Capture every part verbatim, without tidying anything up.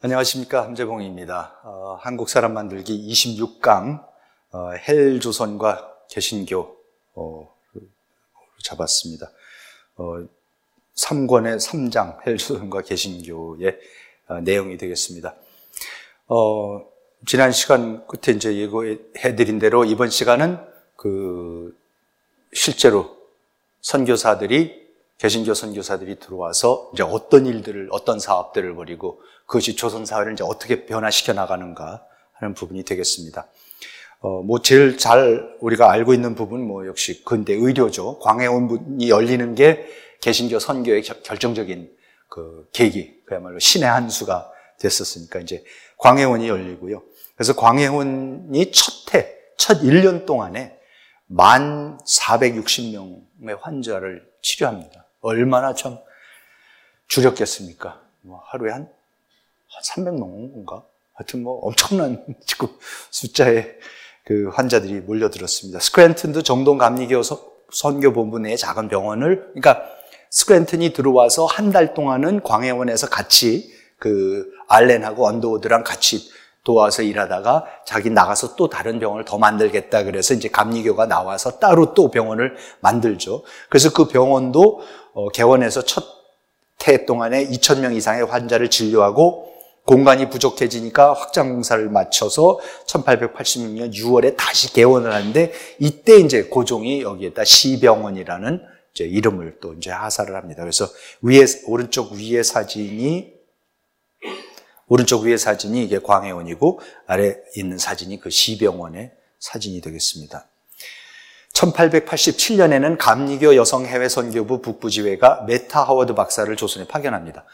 안녕하십니까, 함재봉입니다. 어, 한국 사람 만들기 이십육 강 어, 헬조선과 개신교 어, 잡았습니다. 어, 삼 권의 삼 장 헬조선과 개신교의 어, 내용이 되겠습니다. 어, 지난 시간 끝에 이제 예고해드린 대로 이번 시간은 그 실제로 선교사들이 개신교 선교사들이 들어와서 이제 어떤 일들을, 어떤 사업들을 벌이고 그것이 조선 사회를 이제 어떻게 변화시켜 나가는가 하는 부분이 되겠습니다. 어, 뭐 제일 잘 우리가 알고 있는 부분 뭐 역시 근대 의료죠. 광해원이 열리는 게 개신교 선교의 결정적인 그 계기, 그야말로 신의 한 수가 됐었으니까 이제 광해원이 열리고요. 그래서 광해원이 첫 해, 첫 일 년 동안에 만 사백육십 명의 환자를 치료합니다. 얼마나 참 줄였겠습니까? 뭐 하루에 한, 한 삼백 명인가? 하여튼 뭐 엄청난 지금 숫자의 그 환자들이 몰려들었습니다. 스크랜튼도 정동 감리교 선교본부 내의 작은 병원을, 그러니까 스크랜튼이 들어와서 한 달 동안은 광해원에서 같이 그 알렌하고 언더우드랑 같이 도와서 일하다가 자기 나가서 또 다른 병원을 더 만들겠다 그래서 이제 감리교가 나와서 따로 또 병원을 만들죠. 그래서 그 병원도 어, 개원해서 첫 해 동안에 이천 명 이상의 환자를 진료하고 공간이 부족해지니까 확장 공사를 마쳐서 천팔백팔십육 년 유월에 다시 개원을 하는데 이때 이제 고종이 여기에다 시병원이라는 이제 이름을 또 이제 하사를 합니다. 그래서 위에 오른쪽 위에 사진이 오른쪽 위에 사진이 이게 광해원이고 아래 있는 사진이 그 시병원의 사진이 되겠습니다. 천팔백팔십칠 년에는 감리교 여성해외선교부 북부지회가 메타 하워드 박사를 조선에 파견합니다.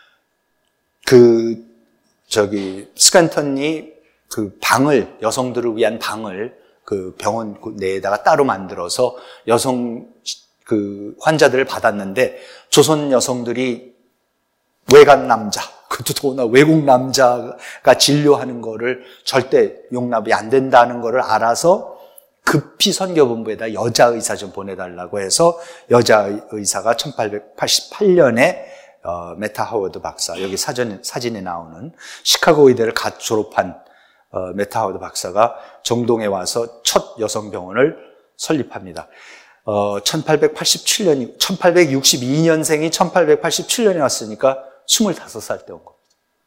그 저기 스크랜턴이 그 방을 여성들을 위한 방을 그 병원 내에다가 따로 만들어서 여성 그 환자들을 받았는데 조선 여성들이 외간 남자, 그것도 더구나 외국 남자가 진료하는 거를 절대 용납이 안 된다는 거를 알아서 급히 선교본부에다 여자 의사 좀 보내달라고 해서 여자 의사가 천팔백팔십팔 년에 어, 메타 하워드 박사, 여기 사전, 사진에 나오는 시카고 의대를 갓 졸업한 어, 메타 하워드 박사가 정동에 와서 첫 여성병원을 설립합니다. 어, 천팔백팔십칠 년이, 천팔백육십이 년생이 천팔백팔십칠 년에 왔으니까 스물다섯 살 때 온 겁니다.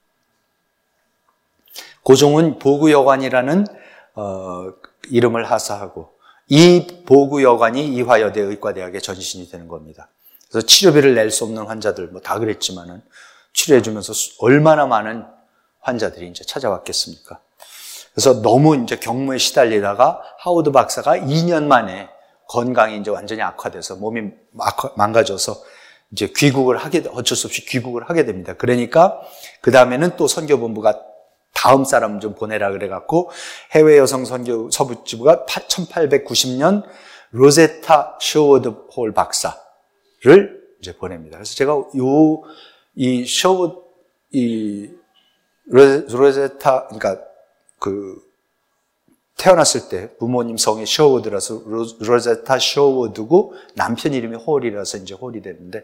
고종은 보구여관이라는 어, 이름을 하사하고 이 보구여관이 이화여대 의과대학의 전신이 되는 겁니다. 그래서 치료비를 낼 수 없는 환자들 뭐 다 그랬지만은 치료해주면서 얼마나 많은 환자들이 이제 찾아왔겠습니까? 그래서 너무 이제 경무에 시달리다가 하워드 박사가 이 년 만에 건강이 이제 완전히 악화돼서 몸이 악화, 망가져서 이제 귀국을 하게, 어쩔 수 없이 귀국을 하게 됩니다. 그러니까 그 다음에는 또 선교본부가 다음 사람 좀 보내라 그래갖고 해외 여성 선교 서부지부가 천팔백구십 년 로제타 쇼워드 홀 박사를 이제 보냅니다. 그래서 제가 요, 이 쇼워, 이 로제타, 그러니까 그 태어났을 때 부모님 성이 쇼워드라서 로제타 쇼워드고 남편 이름이 홀이라서 이제 홀이 되는데,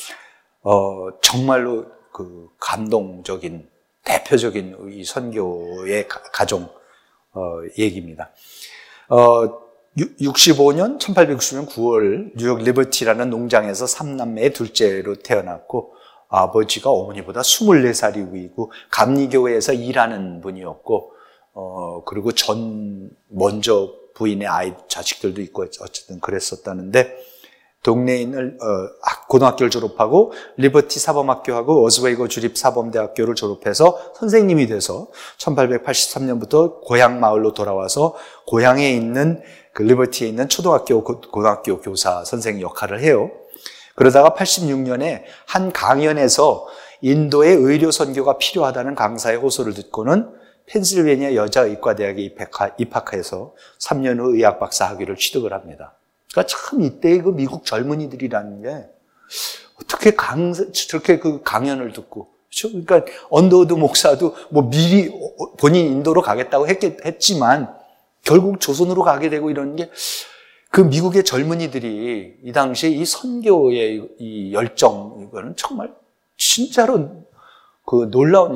어, 정말로 그 감동적인 대표적인 이 선교의 가정 어, 얘기입니다. 어, 육십오 년, 천팔백육십 년 구월 뉴욕 리버티라는 농장에서 삼남매의 둘째로 태어났고 아버지가 어머니보다 스물네 살이 위고 감리교회에서 일하는 분이었고 어, 그리고 전 먼저 부인의 아이 자식들도 있고 어쨌든 그랬었다는데 동네에 있는 어, 고등학교를 졸업하고 리버티 사범학교하고 어즈웨이거 주립사범대학교를 졸업해서 선생님이 돼서 천팔백팔십삼 년부터 고향 마을로 돌아와서 고향에 있는 그 리버티에 있는 초등학교 고등학교 교사 선생 역할을 해요. 그러다가 팔십육 년에 한 강연에서 인도의 의료 선교가 필요하다는 강사의 호소를 듣고는 펜실베니아 여자의과대학에 입학해서 삼 년 후 의학 박사 학위를 취득을 합니다. 그러니까 참 이때의 그 미국 젊은이들이라는 게 어떻게 강사, 저렇게 그 강연을 듣고, 그렇죠? 그러니까 언더우드 목사도 뭐 미리 본인 인도로 가겠다고 했겠, 했지만 결국 조선으로 가게 되고 이러는 게 그 미국의 젊은이들이 이 당시에 이 선교의 이 열정, 이거는 정말 진짜로 그 놀라운 일입니다.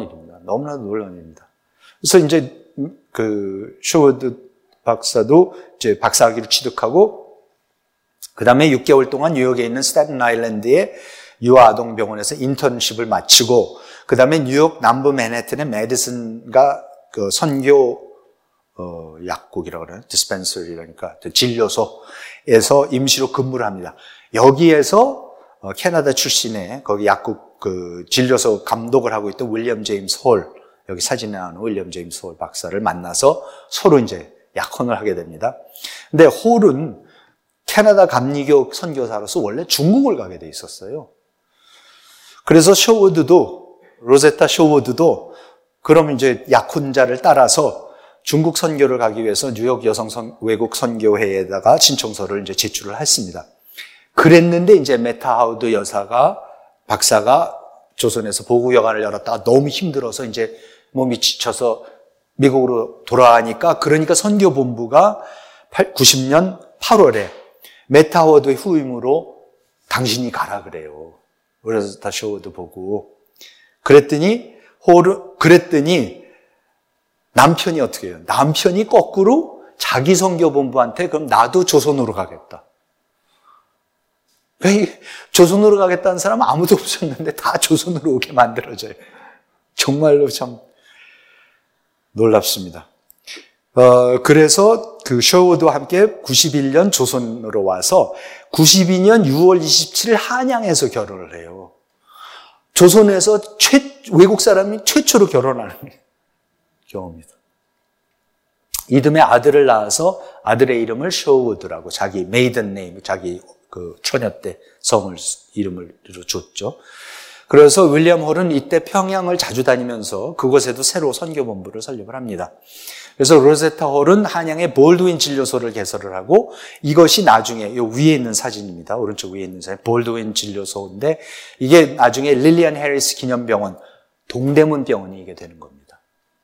너무나도 놀라운 일입니다. 그래서 이제 그 쇼워드 박사도 이제 박사학위를 취득하고 그 다음에 육 개월 동안 뉴욕에 있는 스태튼 아일랜드의 유아아동병원에서 인턴십을 마치고 그 다음에 뉴욕 남부 맨해튼의 메디슨가 그 선교 어, 약국이라고 그러나 디스펜서리라니까 진료소에서 임시로 근무를 합니다. 여기에서 어, 캐나다 출신의 거기 약국 그 진료소 감독을 하고 있던 윌리엄 제임스 홀, 여기 사진에 나오는 윌리엄 제임스 홀 박사를 만나서 서로 이제 약혼을 하게 됩니다. 근데 홀은 캐나다 감리교 선교사로서 원래 중국을 가게 돼 있었어요. 그래서 쇼워드도, 로제타 쇼워드도 그럼 이제 약혼자를 따라서 중국 선교를 가기 위해서 뉴욕 여성 선, 외국 선교회에다가 신청서를 이제 제출을 했습니다. 그랬는데 이제 메타 하우드 여사가, 박사가 조선에서 보구여관을 열었다가 너무 힘들어서 이제 몸이 지쳐서 미국으로 돌아가니까, 그러니까 선교본부가 구십 년 팔월에 메타 하우드의 후임으로 당신이 가라 그래요. 그래서 다 쇼워드 보고. 그랬더니, 호르, 그랬더니 남편이 어떻게 해요? 남편이 거꾸로 자기 선교본부한테 그럼 나도 조선으로 가겠다. 조선으로 가겠다는 사람은 아무도 없었는데 다 조선으로 오게 만들어져요. 정말로 참 놀랍습니다. 어, 그래서 그 쇼워드와 함께 구십일 년 조선으로 와서 구십이 년 유월 이십칠일 한양에서 결혼을 해요. 조선에서 최, 외국 사람이 최초로 결혼하는 경우입니다. 이듬해 아들을 낳아서 아들의 이름을 쇼워드라고 자기 메이든 네임, 자기 그 처녀 때 성을, 이름을 줬죠. 그래서 윌리엄 홀은 이때 평양을 자주 다니면서 그곳에도 새로 선교본부를 설립을 합니다. 그래서 로제타 홀은 한양에 볼드윈 진료소를 개설을 하고, 이것이 나중에 요 위에 있는 사진입니다. 오른쪽 위에 있는 사진, 볼드윈 진료소인데 이게 나중에 릴리안 해리스 기념병원, 동대문 병원이 이게 되는 겁니다.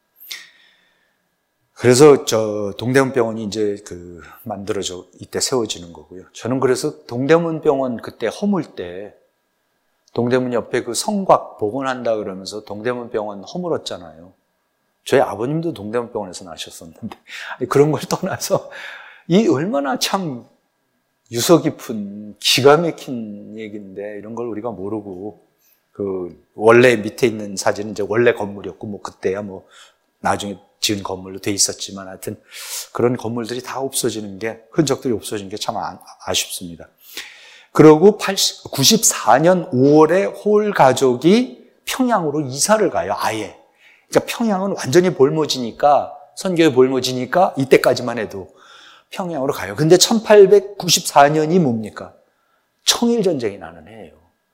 그래서 저 동대문 병원이 이제 그 만들어져 이때 세워지는 거고요. 저는 그래서 동대문 병원 그때 허물 때 동대문 옆에 그 성곽 복원한다 그러면서 동대문 병원 허물었잖아요. 저희 아버님도 동대문 병원에서 나셨었는데, 그런 걸 떠나서 이 얼마나 참 유서 깊은 기가 막힌 얘기인데 이런 걸 우리가 모르고, 그 원래 밑에 있는 사진은 이제 원래 건물이었고 뭐 그때야 뭐 나중에 지은 건물로 돼 있었지만 하여튼 그런 건물들이 다 없어지는 게, 흔적들이 없어지는 게 참 아쉽습니다. 그리고 구십사 년 오월에 홀 가족이 평양으로 이사를 가요, 아예. 그러니까 평양은 완전히 볼모지니까, 선교의 볼모지니까 이때까지만 해도 평양으로 가요. 근데 천팔백구십사 년이 뭡니까? 청일전쟁이 나는 해예요.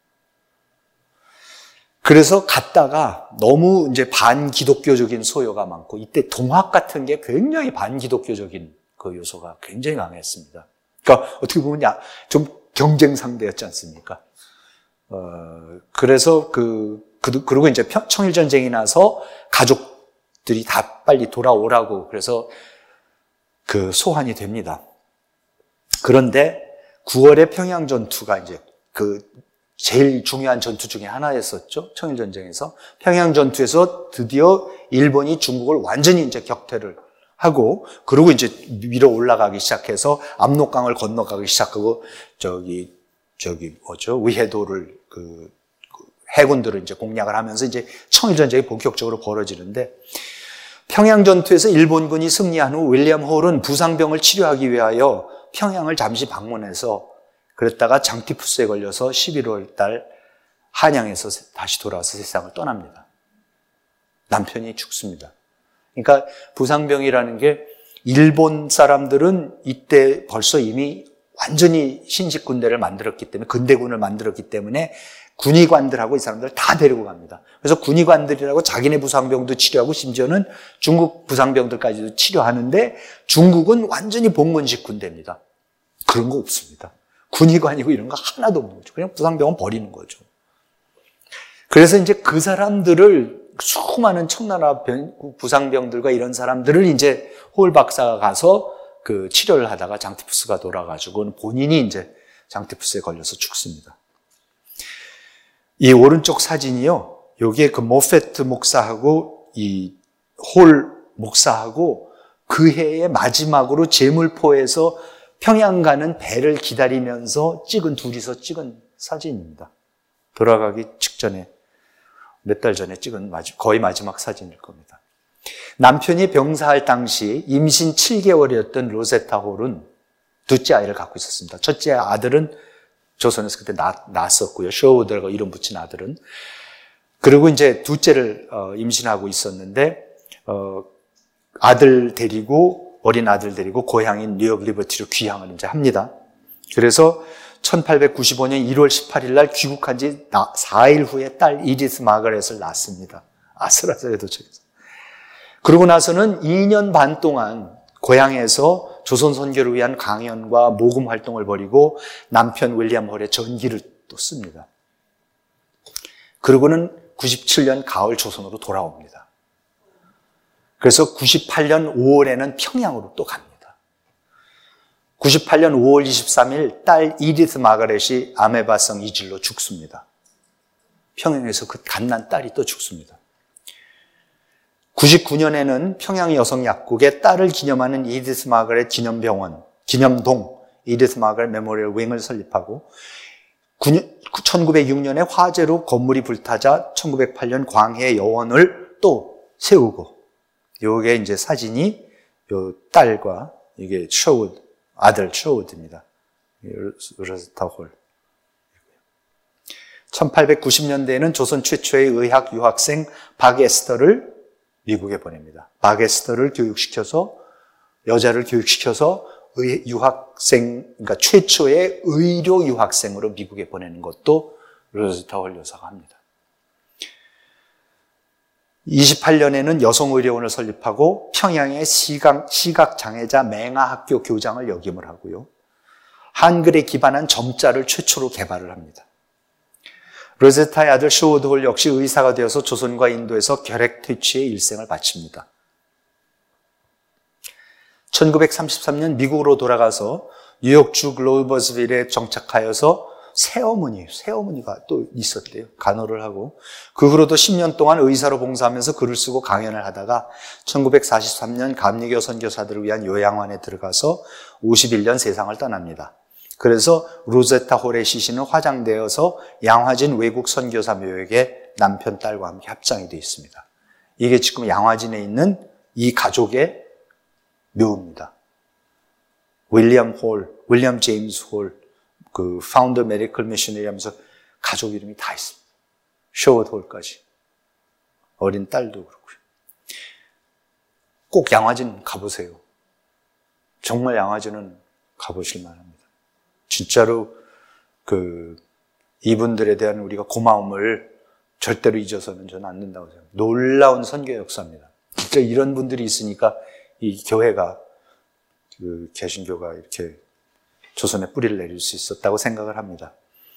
그래서 갔다가 너무 이제 반기독교적인 소요가 많고, 이때 동학 같은 게 굉장히 반기독교적인 그 요소가 굉장히 강했습니다. 그러니까 어떻게 보면 좀 경쟁 상대였지 않습니까? 어, 그래서 그, 그, 그리고 이제 청일전쟁이 나서 가족들이 다 빨리 돌아오라고 그래서 그 소환이 됩니다. 그런데 구월에 평양전투가 이제 그 제일 중요한 전투 중에 하나였었죠. 청일전쟁에서. 평양전투에서 드디어 일본이 중국을 완전히 이제 격퇴를 하고, 그리고 이제 밀어 올라가기 시작해서 압록강을 건너가기 시작하고, 저기, 저기, 뭐죠? 위해도를, 그, 해군들을 이제 공략을 하면서 이제 청일전쟁이 본격적으로 벌어지는데, 평양전투에서 일본군이 승리한 후 윌리엄 홀은 부상병을 치료하기 위하여 평양을 잠시 방문해서, 그랬다가 장티푸스에 걸려서 십일월 달 한양에서 다시 돌아와서 세상을 떠납니다. 남편이 죽습니다. 그러니까 부상병이라는 게 일본 사람들은 이때 벌써 이미 완전히 신식 군대를 만들었기 때문에, 근대군을 만들었기 때문에 군의관들하고 이 사람들을 다 데리고 갑니다. 그래서 군의관들이라고 자기네 부상병도 치료하고 심지어는 중국 부상병들까지도 치료하는데, 중국은 완전히 복문식 군대입니다. 그런 거 없습니다. 군의관이고 이런 거 하나도 없는 거죠. 그냥 부상병은 버리는 거죠. 그래서 이제 그 사람들을, 수많은 청나라 부상병들과 이런 사람들을 이제 홀 박사가 가서 그 치료를 하다가 장티푸스가 돌아가지고 본인이 이제 장티푸스에 걸려서 죽습니다. 이 오른쪽 사진이요, 여기에 그 모페트 목사하고 이 홀 목사하고 그 해의 마지막으로 제물포에서 평양 가는 배를 기다리면서 찍은, 둘이서 찍은 사진입니다. 돌아가기 직전에, 몇 달 전에 찍은 거의 마지막 사진일 겁니다. 남편이 병사할 당시 임신 칠 개월이었던 로제타 홀은 둘째 아이를 갖고 있었습니다. 첫째 아들은 조선에서 그때 낳, 낳았었고요. 셔우드라고 이름 붙인 아들은. 그리고 이제 둘째를 어, 임신하고 있었는데 어, 아들 데리고 어린 아들 데리고 고향인 뉴욕 리버티로 귀향을 이제 합니다. 그래서 천팔백구십오 년 일월 십팔일 날 귀국한 지 사 일 후에 딸 이디스 마거렛을 낳습니다. 아슬아슬해 도착해서. 그러고 나서는 이 년 반 동안 고향에서 조선 선교를 위한 강연과 모금 활동을 벌이고 남편 윌리엄 홀의 전기를 또 씁니다. 그러고는 구십칠 년 가을 조선으로 돌아옵니다. 그래서 구십팔 년 오월에는 평양으로 또 갑니다. 구십팔 년 오월 이십삼일 딸 이디스 마거렛이 아메바성 이질로 죽습니다. 평양에서 그 갓난 딸이 또 죽습니다. 구십구 년에는 평양 여성약국에 딸을 기념하는 이디스 마거렛 기념병원, 기념동 이디스 마거렛 메모리얼 윙을 설립하고 천구백육 년에 화재로 건물이 불타자 천구백팔 년 광해 여원을 또 세우고, 요게 이제 사진이 요 딸과 이게 셔우드, 아들 셔우드입니다. 로제타 홀. 천팔백구십 년대에는 조선 최초의 의학 유학생 박에스터를 미국에 보냅니다. 박에스터를 교육시켜서, 여자를 교육시켜서 의, 유학생, 그러니까 최초의 의료 유학생으로 미국에 보내는 것도 로제타 홀 여사가 합니다. 이십팔 년에는 여성의료원을 설립하고 평양의 시각, 시각장애자 맹아학교 교장을 역임을 하고요. 한글에 기반한 점자를 최초로 개발을 합니다. 로제타의 아들 셔우드 홀 역시 의사가 되어서 조선과 인도에서 결핵퇴치의 일생을 바칩니다. 천구백삼십삼 년 미국으로 돌아가서 뉴욕주 글로버스빌에 정착하여서 새어머니, 새어머니가 또 있었대요. 간호를 하고. 그 후로도 십 년 동안 의사로 봉사하면서 글을 쓰고 강연을 하다가 천구백사십삼 년 감리교 선교사들을 위한 요양원에 들어가서 오십일 년 세상을 떠납니다. 그래서 로제타 홀의 시신은 화장되어서 양화진 외국 선교사 묘역에 남편, 딸과 함께 합장이 되어 있습니다. 이게 지금 양화진에 있는 이 가족의 묘입니다. 윌리엄 홀, 윌리엄 제임스 홀, 그 파운더 메디컬 미셔너리 하면서 가족 이름이 다 있습니다. 셔우드 홀까지. 어린 딸도 그렇고요. 꼭 양화진 가보세요. 정말 양화진은 가보실 만합니다. 진짜로 그 이분들에 대한 우리가 고마움을 절대로 잊어서는 저는 안 된다고 생각합니다. 놀라운 선교 역사입니다. 진짜 이런 분들이 있으니까 이 교회가, 그 개신교가 이렇게 조선에 뿌리를 내릴 수 있었다고 생각을 합니다.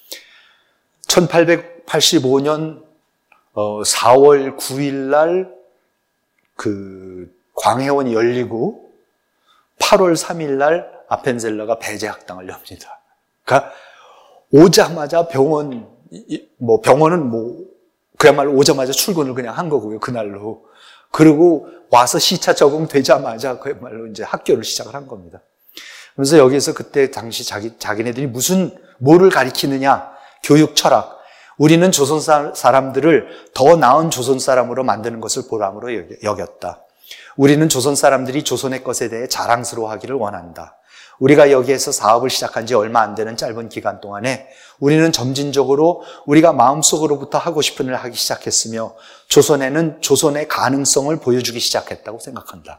천팔백팔십오 년 사월 구일 날 그 광해원이 열리고 팔월 삼일 날 아펜젤러가 배제학당을 엽니다. 그러니까 오자마자 병원, 뭐 병원은 뭐 그야말로 오자마자 출근을 그냥 한 거고요, 그날로. 그리고 와서 시차 적응되자마자 그야말로 이제 학교를 시작을 한 겁니다. 그래서 여기에서 그때 당시 자기, 자기네들이 무슨, 뭐를 가리키느냐, 교육 철학. 우리는 조선 사람들을 더 나은 조선 사람으로 만드는 것을 보람으로 여겼다. 우리는 조선 사람들이 조선의 것에 대해 자랑스러워하기를 원한다. 우리가 여기에서 사업을 시작한 지 얼마 안 되는 짧은 기간 동안에 우리는 점진적으로 우리가 마음속으로부터 하고 싶은 일을 하기 시작했으며 조선에는 조선의 가능성을 보여주기 시작했다고 생각한다.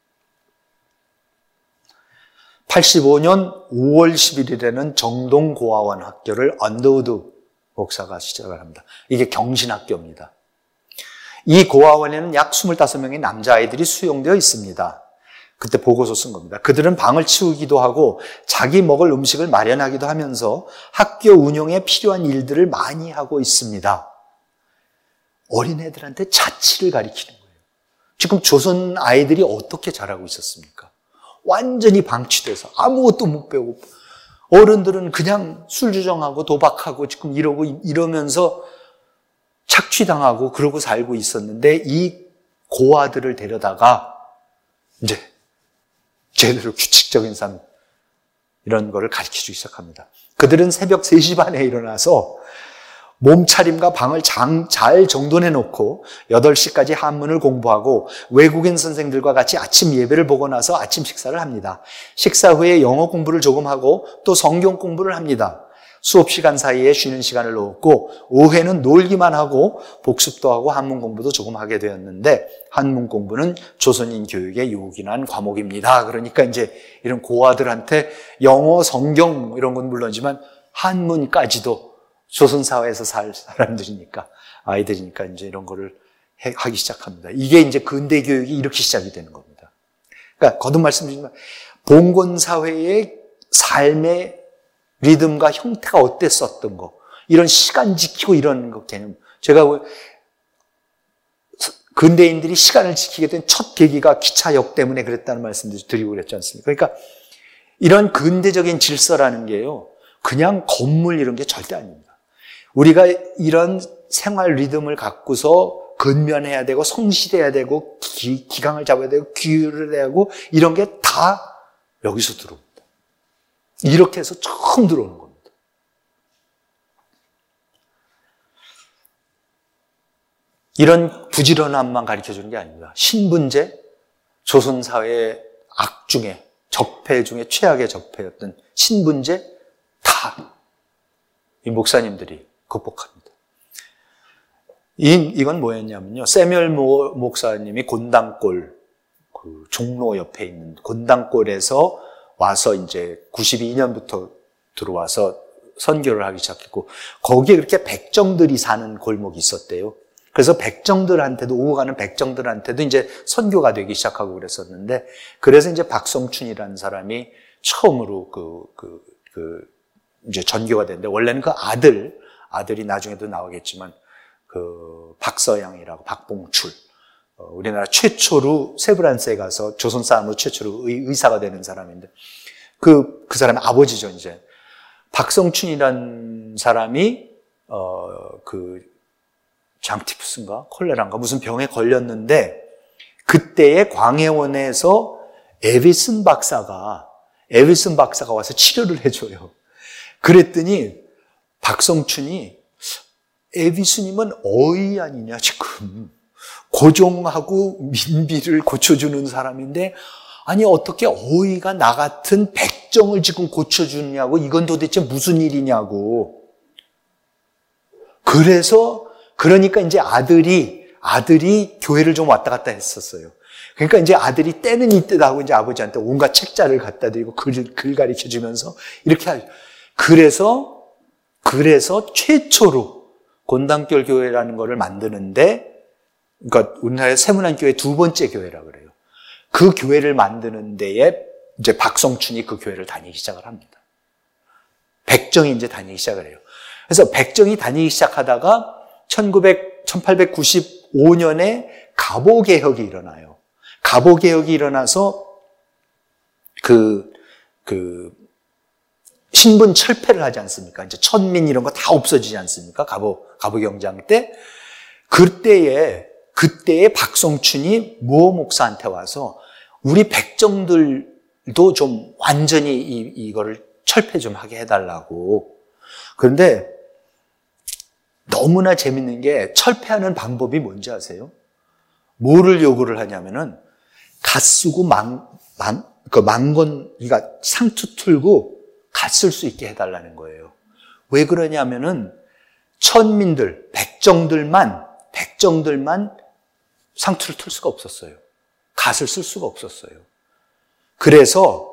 팔십오 년 오월 십일일에는 정동고아원 학교를 언더우드 목사가 시작을 합니다. 이게 경신학교입니다. 이 고아원에는 약 스물다섯 명의 남자아이들이 수용되어 있습니다. 그때 보고서 쓴 겁니다. 그들은 방을 치우기도 하고 자기 먹을 음식을 마련하기도 하면서 학교 운영에 필요한 일들을 많이 하고 있습니다. 어린애들한테 자치를 가리키는 거예요. 지금 조선 아이들이 어떻게 자라고 있었습니까? 완전히 방치돼서 아무것도 못 배우고 어른들은 그냥 술주정하고 도박하고 지금 이러고 이러면서 착취당하고 그러고 살고 있었는데 이 고아들을 데려다가 이제 제대로 규칙적인 삶 이런 거를 가르치기 시작합니다. 그들은 새벽 세 시 반에 일어나서 몸차림과 방을 장, 잘 정돈해 놓고 여덟 시까지 한문을 공부하고 외국인 선생들과 같이 아침 예배를 보고 나서 아침 식사를 합니다. 식사 후에 영어 공부를 조금 하고 또 성경 공부를 합니다. 수업 시간 사이에 쉬는 시간을 넣었고 오후에는 놀기만 하고 복습도 하고 한문 공부도 조금 하게 되었는데 한문 공부는 조선인 교육에 요긴한 과목입니다. 그러니까 이제 이런 고아들한테 영어, 성경 이런 건 물론이지만 한문까지도 조선 사회에서 살 사람들이니까 아이들이니까 이제 이런 거를 해, 하기 시작합니다. 이게 이제 근대 교육이 이렇게 시작이 되는 겁니다. 그러니까 거듭 말씀드리지만 봉건 사회의 삶의 리듬과 형태가 어땠었던 거, 이런 시간 지키고 이런 거 개념. 제가 근대인들이 시간을 지키게 된 첫 계기가 기차역 때문에 그랬다는 말씀도 드리고 그랬지 않습니까? 그러니까 이런 근대적인 질서라는 게요, 그냥 건물 이런 게 절대 아닙니다. 우리가 이런 생활 리듬을 갖고서 근면해야 되고 성실해야 되고 기, 기강을 잡아야 되고 규율을 해야 하고 이런 게 다 여기서 들어옵니다. 이렇게 해서 처음 들어오는 겁니다. 이런 부지런함만 가르쳐주는 게 아닙니다. 신분제, 조선사회의 악 중에, 적폐 중에 최악의 적폐였던 신분제 다 이 목사님들이 극복합니다. 이, 이건 뭐였냐면요. 세뮤얼 모, 목사님이 곤당골, 그 종로 옆에 있는 곤당골에서 와서 이제 구십이 년부터 들어와서 선교를 하기 시작했고, 거기에 그렇게 백정들이 사는 골목이 있었대요. 그래서 백정들한테도, 오고 가는 백정들한테도 이제 선교가 되기 시작하고 그랬었는데, 그래서 이제 박성춘이라는 사람이 처음으로 그, 그, 그, 이제 전교가 됐는데, 원래는 그 아들, 아들이 나중에도 나오겠지만, 그, 박서양이라고, 박봉출. 어, 우리나라 최초로 세브란스에 가서 조선 사람으로 최초로 의, 의사가 되는 사람인데, 그, 그 사람의 아버지죠, 이제. 박성춘이라는 사람이, 어, 그, 장티푸스인가? 콜레라인가? 무슨 병에 걸렸는데, 그때에 광해원에서 에비슨 박사가, 에비슨 박사가 와서 치료를 해줘요. 그랬더니 박성춘이 에비스님은 어이 아니냐 지금 고종하고 민비를 고쳐주는 사람인데 아니 어떻게 어이가 나 같은 백정을 지금 고쳐주냐고 이건 도대체 무슨 일이냐고. 그래서 그러니까 이제 아들이 아들이 교회를 좀 왔다 갔다 했었어요. 그러니까 이제 아들이 때는 이때다 하고 이제 아버지한테 온갖 책자를 갖다 드리고 글, 글 가르쳐 주면서 이렇게 하죠. 그래서, 그래서 최초로 곤당골 교회라는 거를 만드는데, 그러니까 우리나라의 세문안교회 두 번째 교회라 그래요. 그 교회를 만드는 데에 이제 박성춘이 그 교회를 다니기 시작을 합니다. 백정이 이제 다니기 시작을 해요. 그래서 백정이 다니기 시작하다가 천팔백구십오 년에 갑오개혁이 일어나요. 갑오개혁이 일어나서 그, 그, 신분 철폐를 하지 않습니까? 이제 천민 이런 거 다 없어지지 않습니까? 갑오, 갑오경장 때. 그때에, 그때에 박성춘이 모 목사한테 와서 우리 백정들도 좀 완전히 이, 이거를 철폐 좀 하게 해달라고. 그런데 너무나 재밌는 게 철폐하는 방법이 뭔지 아세요? 뭐를 요구를 하냐면은 갓 쓰고 망, 망, 그 망건, 그러니까 상투 틀고 갓 쓸 수 있게 해달라는 거예요. 왜 그러냐면은 천민들, 백정들만, 백정들만 상투를 틀 수가 없었어요. 갓을 쓸 수가 없었어요. 그래서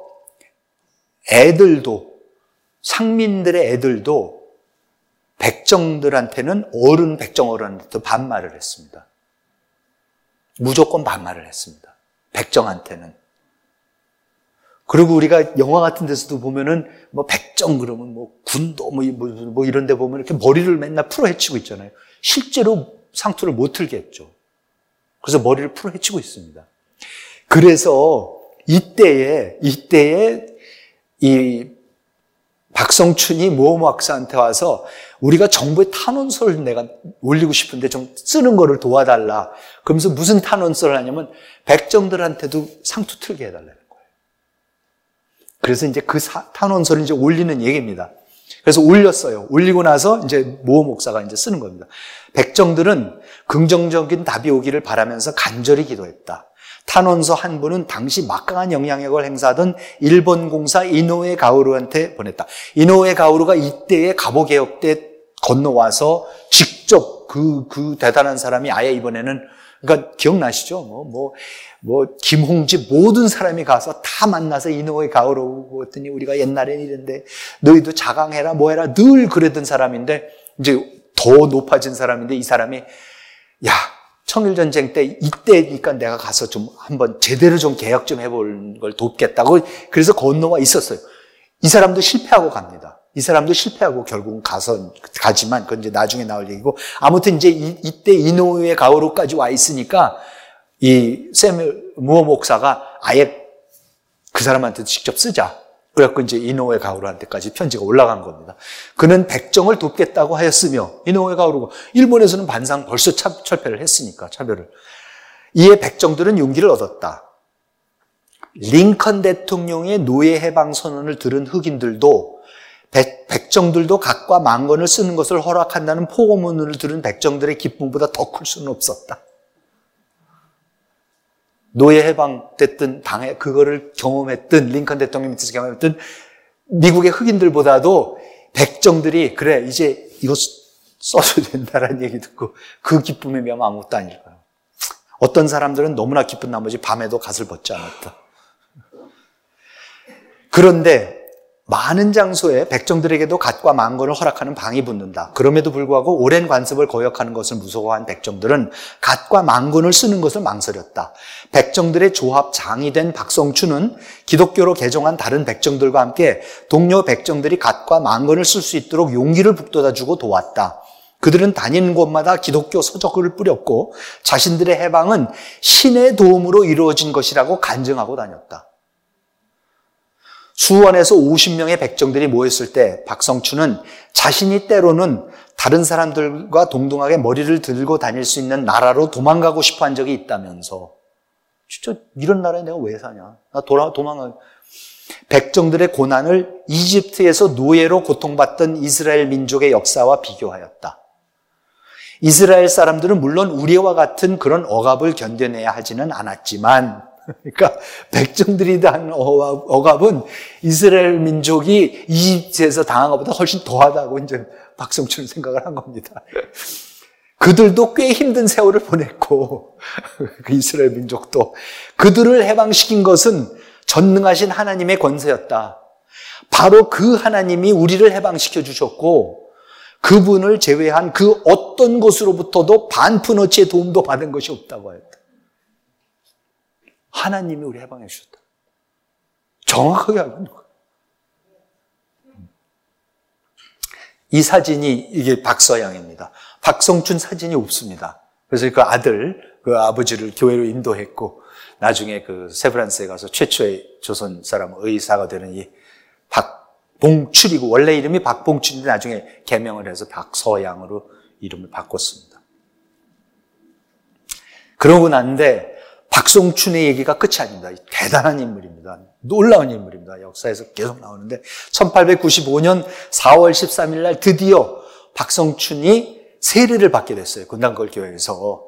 애들도, 상민들의 애들도 백정들한테는 어른, 백정 어른한테 반말을 했습니다. 무조건 반말을 했습니다. 백정한테는. 그리고 우리가 영화 같은 데서도 보면은 뭐 백정 그러면 뭐 군도 뭐, 뭐, 뭐 이런 데 보면 이렇게 머리를 맨날 풀어 헤치고 있잖아요. 실제로 상투를 못 틀게 했죠. 그래서 머리를 풀어 헤치고 있습니다. 그래서 이때에, 이때에 이 박성춘이 모 목사한테 와서 우리가 정부에 탄원서를 내가 올리고 싶은데 좀 쓰는 거를 도와달라. 그러면서 무슨 탄원서를 하냐면 백정들한테도 상투 틀게 해달라는 거예요. 그래서 이제 그 사, 탄원서를 이제 올리는 얘기입니다. 그래서 올렸어요. 올리고 나서 이제 모 목사가 이제 쓰는 겁니다. 백정들은 긍정적인 답이 오기를 바라면서 간절히 기도했다. 탄원서 한 부는 당시 막강한 영향력을 행사하던 일본 공사 이노우에 가오루한테 보냈다. 이노우에 가오루가 이때의 갑오개혁 때 건너와서 직접 그, 그 대단한 사람이 아예 이번에는, 그러니까 기억나시죠? 뭐, 뭐, 뭐, 김홍지 모든 사람이 가서 다 만나서 이노우에 가오루 했더니 우리가 옛날엔 이랬는데 너희도 자강해라 뭐 해라 늘 그랬던 사람인데 이제 더 높아진 사람인데 이 사람이 야, 청일전쟁 때 이때니까 내가 가서 좀 한번 제대로 좀 개혁 좀 해볼 걸 돕겠다고 그래서 건너와 있었어요. 이 사람도 실패하고 갑니다. 이 사람도 실패하고 결국은 가서 가지만 그건 이제 나중에 나올 얘기고 아무튼 이제 이, 이때 이노우에 가오루까지 와 있으니까 이 세뮤 무어 목사가 아예 그 사람한테 직접 쓰자. 그래갖고 이제 이노우에 가오루한테까지 편지가 올라간 겁니다. 그는 백정을 돕겠다고 하였으며 이노우에 가오루가 일본에서는 반상 벌써 차, 철폐를 했으니까 차별을. 이에 백정들은 용기를 얻었다. 링컨 대통령의 노예 해방 선언을 들은 흑인들도 백, 백정들도 각과 만건을 쓰는 것을 허락한다는 포고문을 들은 백정들의 기쁨보다 더 클 수는 없었다. 노예 해방됐던 당에 그거를 경험했던 링컨 대통령 밑에서 경험했던 미국의 흑인들보다도 백정들이 그래 이제 이거 써도 된다라는 얘기 듣고 그 기쁨에 비하면 아무것도 아닐 거예요. 어떤 사람들은 너무나 기쁜 나머지 밤에도 갓을 벗지 않았다. 그런데 많은 장소에 백정들에게도 갓과 만건을 허락하는 방이 붙는다. 그럼에도 불구하고 오랜 관습을 거역하는 것을 무서워한 백정들은 갓과 만건을 쓰는 것을 망설였다. 백정들의 조합장이 된 박성춘은 기독교로 개종한 다른 백정들과 함께 동료 백정들이 갓과 만건을 쓸 수 있도록 용기를 북돋아주고 도왔다. 그들은 다니는 곳마다 기독교 서적을 뿌렸고 자신들의 해방은 신의 도움으로 이루어진 것이라고 간증하고 다녔다. 수원에서 오십 명의 백정들이 모였을 때 박성춘은 자신이 때로는 다른 사람들과 동등하게 머리를 들고 다닐 수 있는 나라로 도망가고 싶어 한 적이 있다면서 진짜 이런 나라에 내가 왜 사냐? 나 돌아, 도망가. 백정들의 고난을 이집트에서 노예로 고통받던 이스라엘 민족의 역사와 비교하였다. 이스라엘 사람들은 물론 우리와 같은 그런 억압을 견뎌내야 하지는 않았지만 그러니까 백정들이 당한 억압은 이스라엘 민족이 이집트에서 당한 것보다 훨씬 더하다고 이제 박성춘은 생각을 한 겁니다. 그들도 꽤 힘든 세월을 보냈고 그 이스라엘 민족도 그들을 해방시킨 것은 전능하신 하나님의 권세였다. 바로 그 하나님이 우리를 해방시켜 주셨고 그분을 제외한 그 어떤 곳으로부터도 반푼어치의 도움도 받은 것이 없다고 하였다. 하나님이 우리 해방해 주셨다. 정확하게 알고 있는 거예요. 이 사진이 이게 박서양입니다. 박성춘 사진이 없습니다. 그래서 그 아들, 그 아버지를 교회로 인도했고 나중에 그 세브란스에 가서 최초의 조선 사람 의사가 되는 이 박봉출이고 원래 이름이 박봉출인데 나중에 개명을 해서 박서양으로 이름을 바꿨습니다. 그러고 난데 박성춘의 얘기가 끝이 아닙니다. 대단한 인물입니다. 놀라운 인물입니다. 역사에서 계속 나오는데 천팔백구십오 년 사월 십삼일 날 드디어 박성춘이 세례를 받게 됐어요. 군단걸 교회에서.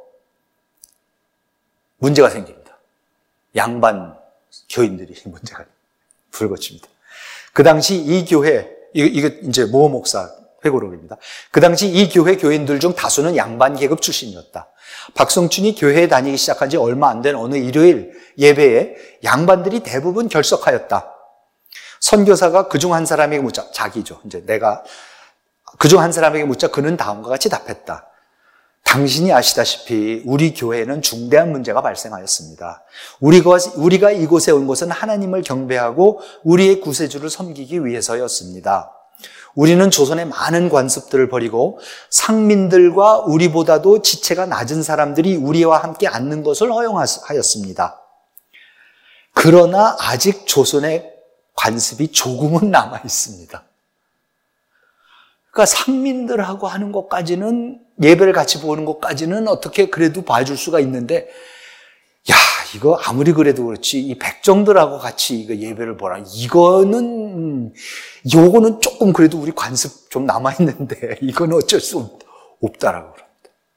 문제가 생깁니다. 양반 교인들이 문제가 불거칩니다. 그 당시 이 교회, 이거 이제 모 목사 회고록입니다. 그 당시 이 교회 교인들 중 다수는 양반 계급 출신이었다. 박성춘이 교회에 다니기 시작한 지 얼마 안 된 어느 일요일 예배에 양반들이 대부분 결석하였다. 선교사가 그중 한 사람에게 묻자, 자기죠. 이제 내가 그중 한 사람에게 묻자 그는 다음과 같이 답했다. 당신이 아시다시피 우리 교회에는 중대한 문제가 발생하였습니다. 우리가, 우리가 이곳에 온 것은 하나님을 경배하고 우리의 구세주를 섬기기 위해서였습니다. 우리는 조선의 많은 관습들을 버리고 상민들과 우리보다도 지체가 낮은 사람들이 우리와 함께 앉는 것을 허용하였습니다. 그러나 아직 조선의 관습이 조금은 남아 있습니다. 그러니까 상민들하고 하는 것까지는, 예배를 같이 보는 것까지는 어떻게 그래도 봐줄 수가 있는데, 야, 이거 아무리 그래도 그렇지, 이 백정들하고 같이 이거 예배를 보라. 이거는, 요거는 조금 그래도 우리 관습 좀 남아있는데, 이거는 어쩔 수 없, 없다라고 그럽니다.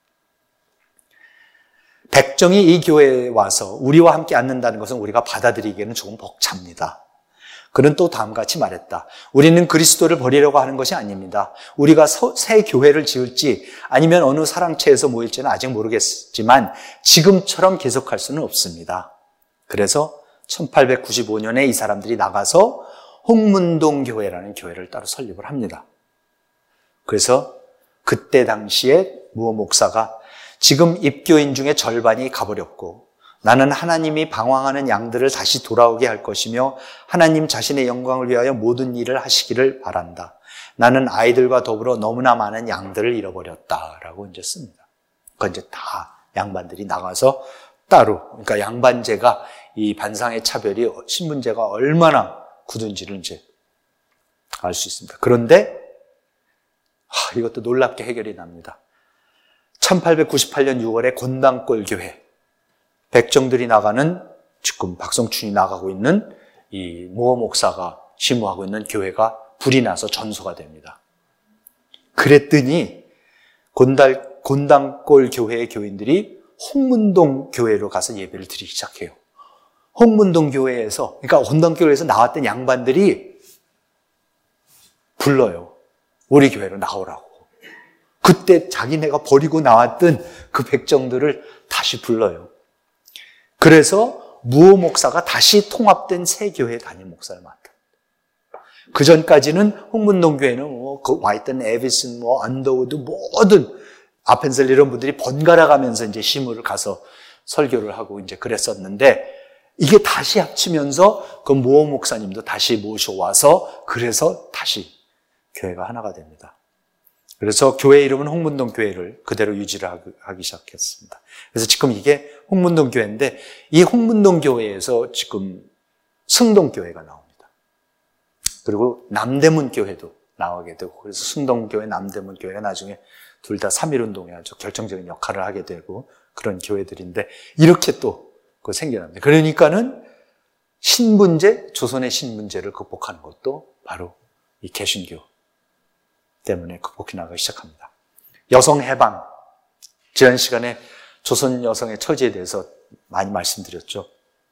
백정이 이 교회에 와서 우리와 함께 앉는다는 것은 우리가 받아들이기에는 조금 벅찹니다. 그는 또 다음같이 말했다. 우리는 그리스도를 버리려고 하는 것이 아닙니다. 우리가 새 교회를 지을지 아니면 어느 사랑채에서 모일지는 아직 모르겠지만 지금처럼 계속할 수는 없습니다. 그래서 천팔백구십오 년에 이 사람들이 나가서 홍문동 교회라는 교회를 따로 설립을 합니다. 그래서 그때 당시에 무호 목사가 지금 입교인 중에 절반이 가버렸고 나는 하나님이 방황하는 양들을 다시 돌아오게 할 것이며 하나님 자신의 영광을 위하여 모든 일을 하시기를 바란다. 나는 아이들과 더불어 너무나 많은 양들을 잃어버렸다라고 이제 씁니다. 그러니까 이제 다 양반들이 나가서 따로, 그러니까 양반제가 이 반상의 차별이 신분제가 얼마나 굳은지를 이제 알 수 있습니다. 그런데 하, 이것도 놀랍게 해결이 납니다. 천팔백구십팔 년 유월에 곤당골 교회, 백정들이 나가는, 지금 박성춘이 나가고 있는 이 무호 목사가 심우하고 있는 교회가 불이 나서 전소가 됩니다. 그랬더니 곤달, 곤당골 교회의 교인들이 홍문동 교회로 가서 예배를 드리기 시작해요. 홍문동 교회에서, 그러니까 곤당교회에서 나왔던 양반들이 불러요. 우리 교회로 나오라고. 그때 자기네가 버리고 나왔던 그 백정들을 다시 불러요. 그래서 무호 목사가 다시 통합된 새 교회 담임 목사를 맡아. 그 전까지는 홍문동 교회는 뭐 그 와 있던 에비슨, 뭐 언더우드 모든 아펜셀 이런 분들이 번갈아 가면서 이제 시무를 가서 설교를 하고 이제 그랬었는데 이게 다시 합치면서 그 무호 목사님도 다시 모셔와서 그래서 다시 교회가 하나가 됩니다. 그래서 교회 이름은 홍문동 교회를 그대로 유지를 하기 시작했습니다. 그래서 지금 이게 홍문동 교회인데 이 홍문동 교회에서 지금 승동 교회가 나옵니다. 그리고 남대문 교회도 나오게 되고 그래서 승동 교회, 남대문 교회가 나중에 둘 다 삼일운동에 아주 결정적인 역할을 하게 되고 그런 교회들인데 이렇게 또 그 생겨납니다. 그러니까는 신분제, 조선의 신분제를 극복하는 것도 바로 이 개신교 때문에 극복해 나가기 시작합니다. 여성 해방. 지난 시간에 조선 여성의 처지에 대해서 많이 말씀드렸죠.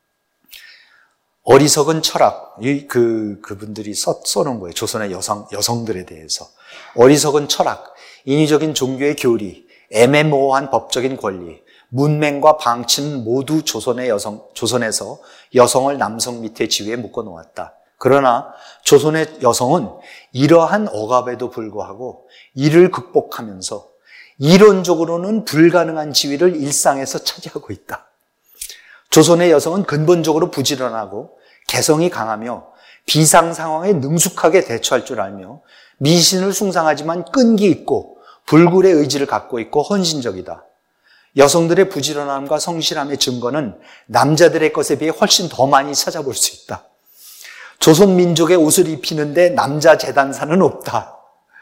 어리석은 철학, 그, 그분들이 써, 써놓은 거예요. 조선의 여성, 여성들에 대해서. 어리석은 철학, 인위적인 종교의 교리, 애매모호한 법적인 권리, 문맹과 방치는 모두 조선의 여성, 조선에서 여성을 남성 밑에 지위에 묶어 놓았다. 그러나 조선의 여성은 이러한 억압에도 불구하고 이를 극복하면서 이론적으로는 불가능한 지위를 일상에서 차지하고 있다. 조선의 여성은 근본적으로 부지런하고 개성이 강하며 비상 상황에 능숙하게 대처할 줄 알며 미신을 숭상하지만 끈기 있고 불굴의 의지를 갖고 있고 헌신적이다. 여성들의 부지런함과 성실함의 증거는 남자들의 것에 비해 훨씬 더 많이 찾아볼 수 있다. 조선 민족의 옷을 입히는데 남자 재단사는 없다.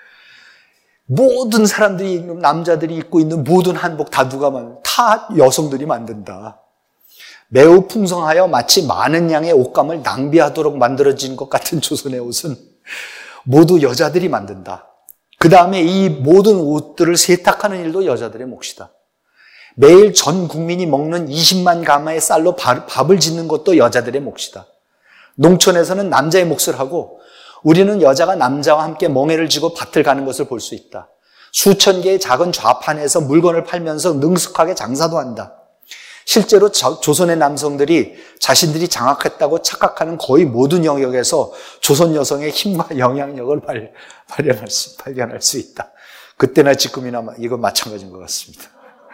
모든 사람들이, 남자들이 입고 있는 모든 한복 다 누가 만, 다 여성들이 만든다. 매우 풍성하여 마치 많은 양의 옷감을 낭비하도록 만들어진 것 같은 조선의 옷은 모두 여자들이 만든다. 그 다음에 이 모든 옷들을 세탁하는 일도 여자들의 몫이다. 매일 전 국민이 먹는 이십만 가마의 쌀로 밥을 짓는 것도 여자들의 몫이다. 농촌에서는 남자의 몫을 하고 우리는 여자가 남자와 함께 멍에를 쥐고 밭을 가는 것을 볼 수 있다. 수천 개의 작은 좌판에서 물건을 팔면서 능숙하게 장사도 한다. 실제로 조선의 남성들이 자신들이 장악했다고 착각하는 거의 모든 영역에서 조선 여성의 힘과 영향력을 발, 발견할 수, 발견할 수 있다. 그때나 지금이나 이건 마찬가지인 것 같습니다.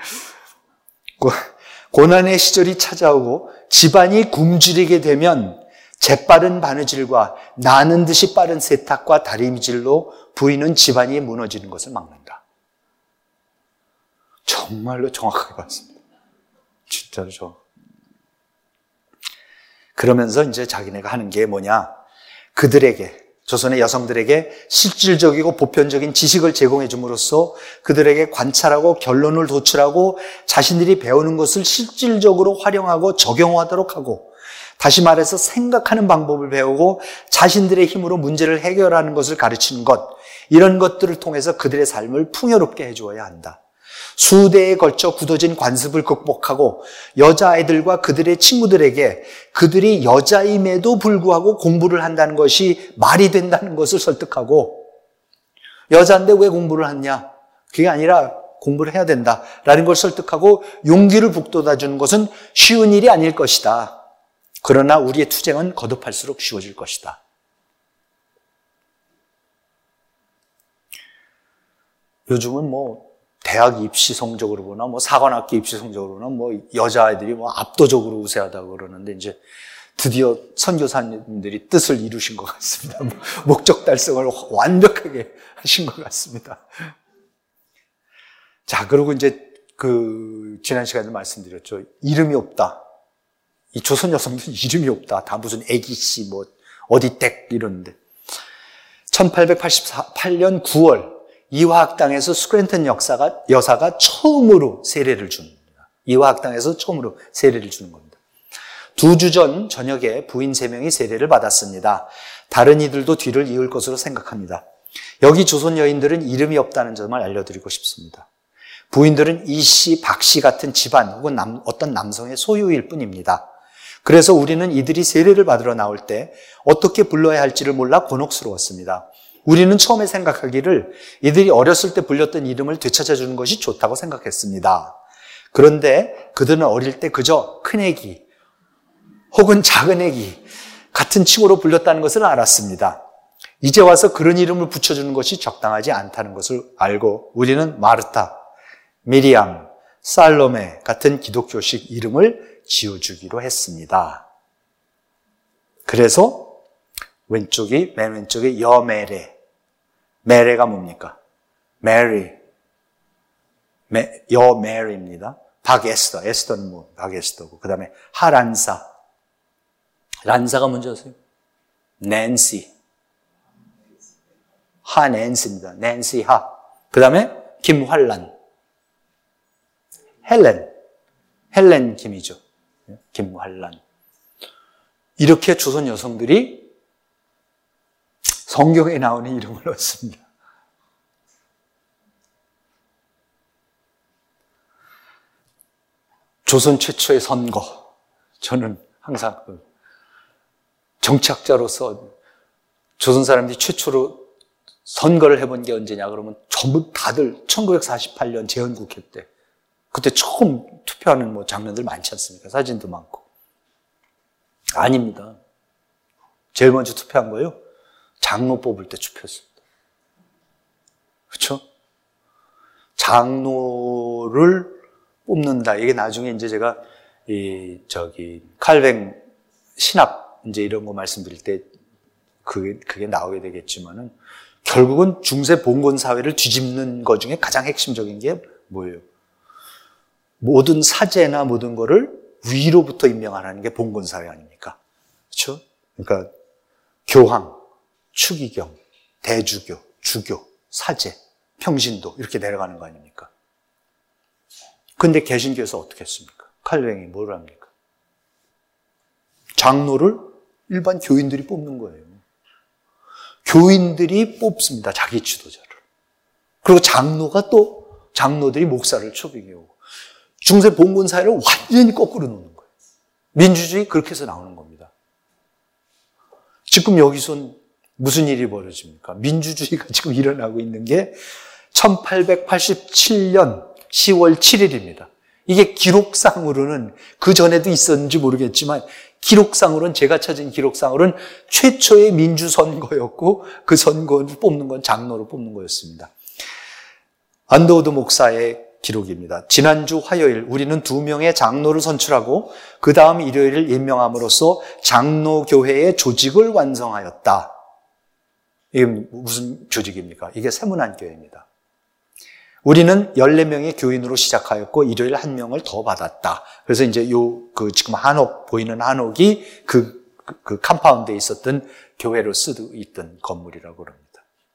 고난의 시절이 찾아오고 집안이 굶주리게 되면 재빠른 바느질과 나는 듯이 빠른 세탁과 다림질로 부인은 집안이 무너지는 것을 막는다. 정말로 정확하게 봤습니다. 진짜로 저. 그러면서 이제 자기네가 하는 게 뭐냐? 그들에게 조선의 여성들에게 실질적이고 보편적인 지식을 제공해 줌으로써 그들에게 관찰하고 결론을 도출하고 자신들이 배우는 것을 실질적으로 활용하고 적용하도록 하고, 다시 말해서 생각하는 방법을 배우고 자신들의 힘으로 문제를 해결하는 것을 가르치는 것, 이런 것들을 통해서 그들의 삶을 풍요롭게 해주어야 한다. 수대에 걸쳐 굳어진 관습을 극복하고 여자아이들과 그들의 친구들에게 그들이 여자임에도 불구하고 공부를 한다는 것이 말이 된다는 것을 설득하고, 여자인데 왜 공부를 하냐? 그게 아니라 공부를 해야 된다라는 걸 설득하고 용기를 북돋아주는 것은 쉬운 일이 아닐 것이다. 그러나 우리의 투쟁은 거듭할수록 쉬워질 것이다. 요즘은 뭐 대학 입시 성적으로 보나 뭐 사관학교 입시 성적으로 보나 뭐 여자아이들이 뭐 압도적으로 우세하다고 그러는데, 이제 드디어 선교사님들이 뜻을 이루신 것 같습니다. 목적 달성을 완벽하게 하신 것 같습니다. 자, 그리고 이제 그 지난 시간에 말씀드렸죠. 이름이 없다. 이 조선 여성들은 이름이 없다. 다 무슨 애기씨 뭐 어디 댁 이러는데, 천팔백팔십팔 년 구월 이화학당에서 스크랜턴 역사가, 여사가 처음으로 세례를 줍니다. 이화학당에서 처음으로 세례를 주는 겁니다. 두 주 전 저녁에 부인 세 명이 세례를 받았습니다. 다른 이들도 뒤를 이을 것으로 생각합니다. 여기 조선 여인들은 이름이 없다는 점을 알려드리고 싶습니다. 부인들은 이씨, 박씨 같은 집안 혹은 남, 어떤 남성의 소유일 뿐입니다. 그래서 우리는 이들이 세례를 받으러 나올 때 어떻게 불러야 할지를 몰라 곤혹스러웠습니다. 우리는 처음에 생각하기를 이들이 어렸을 때 불렸던 이름을 되찾아주는 것이 좋다고 생각했습니다. 그런데 그들은 어릴 때 그저 큰애기 혹은 작은애기 같은 칭호로 불렸다는 것을 알았습니다. 이제 와서 그런 이름을 붙여주는 것이 적당하지 않다는 것을 알고 우리는 마르타, 미리암, 살로메 같은 기독교식 이름을 지어주기로 했습니다. 그래서 왼쪽이, 맨 왼쪽이 여메레. 메레가 뭡니까? 메리. 메, 여메리입니다. 박에스더. 에스더는 뭐, 박에스더고. 그 다음에 하란사. 란사가 뭔지 아세요? 낸시. 하낸시입니다. 낸시 하. 그 다음에 김환란. 헬렌. 헬렌 김이죠. 김환란. 이렇게 조선 여성들이 성경에 나오는 이름을 얻습니다. 조선 최초의 선거. 저는 항상 정치학자로서 조선 사람들이 최초로 선거를 해본 게 언제냐 그러면 전부 다들 천구백사십팔 년 제헌국회 때, 그때 처음 투표하는 뭐 장면들 많지 않습니까? 사진도 많고. 아닙니다. 제일 먼저 투표한 거예요. 장로 뽑을 때 투표했습니다. 그렇죠? 장로를 뽑는다. 이게 나중에 이제 제가 이 저기 칼뱅 신학 이제 이런 거 말씀드릴 때 그게 그게 나오게 되겠지만은, 결국은 중세 봉건 사회를 뒤집는 것 중에 가장 핵심적인 게 뭐예요? 모든 사제나 모든 거를 위로부터 임명하는 게 봉건 사회 아닙니까? 그렇죠? 그러니까 교황, 추기경, 대주교, 주교, 사제, 평신도 이렇게 내려가는 거 아닙니까? 근데 개신교에서 어떻게 했습니까? 칼뱅이 뭘 합니까? 장로를 일반 교인들이 뽑는 거예요. 교인들이 뽑습니다. 자기 지도자를. 그리고 장로가 또 장로들이 목사를 초빙해 오고, 중세 봉건 사회를 완전히 거꾸로 놓는 거예요. 민주주의 그렇게 해서 나오는 겁니다. 지금 여기선 무슨 일이 벌어집니까? 민주주의가 지금 일어나고 있는 게 천팔백팔십칠 년 시월 칠일입니다. 이게 기록상으로는 그 전에도 있었는지 모르겠지만 기록상으로는, 제가 찾은 기록상으로는 최초의 민주선거였고, 그 선거를 뽑는 건 장로로 뽑는 거였습니다. 안더우드 목사의 기록입니다. 지난주 화요일 우리는 두 명의 장로를 선출하고 그 다음 일요일을 임명함으로써 장로교회의 조직을 완성하였다. 이게 무슨 조직입니까? 이게 세문안교회입니다. 우리는 열네 명의 교인으로 시작하였고 일요일 한 명을 더 받았다. 그래서 이제 요 그 지금 한옥 보이는 한옥이 그 그, 그 컴파운드에 있었던 교회로 쓰고 있던 건물이라고 합니다.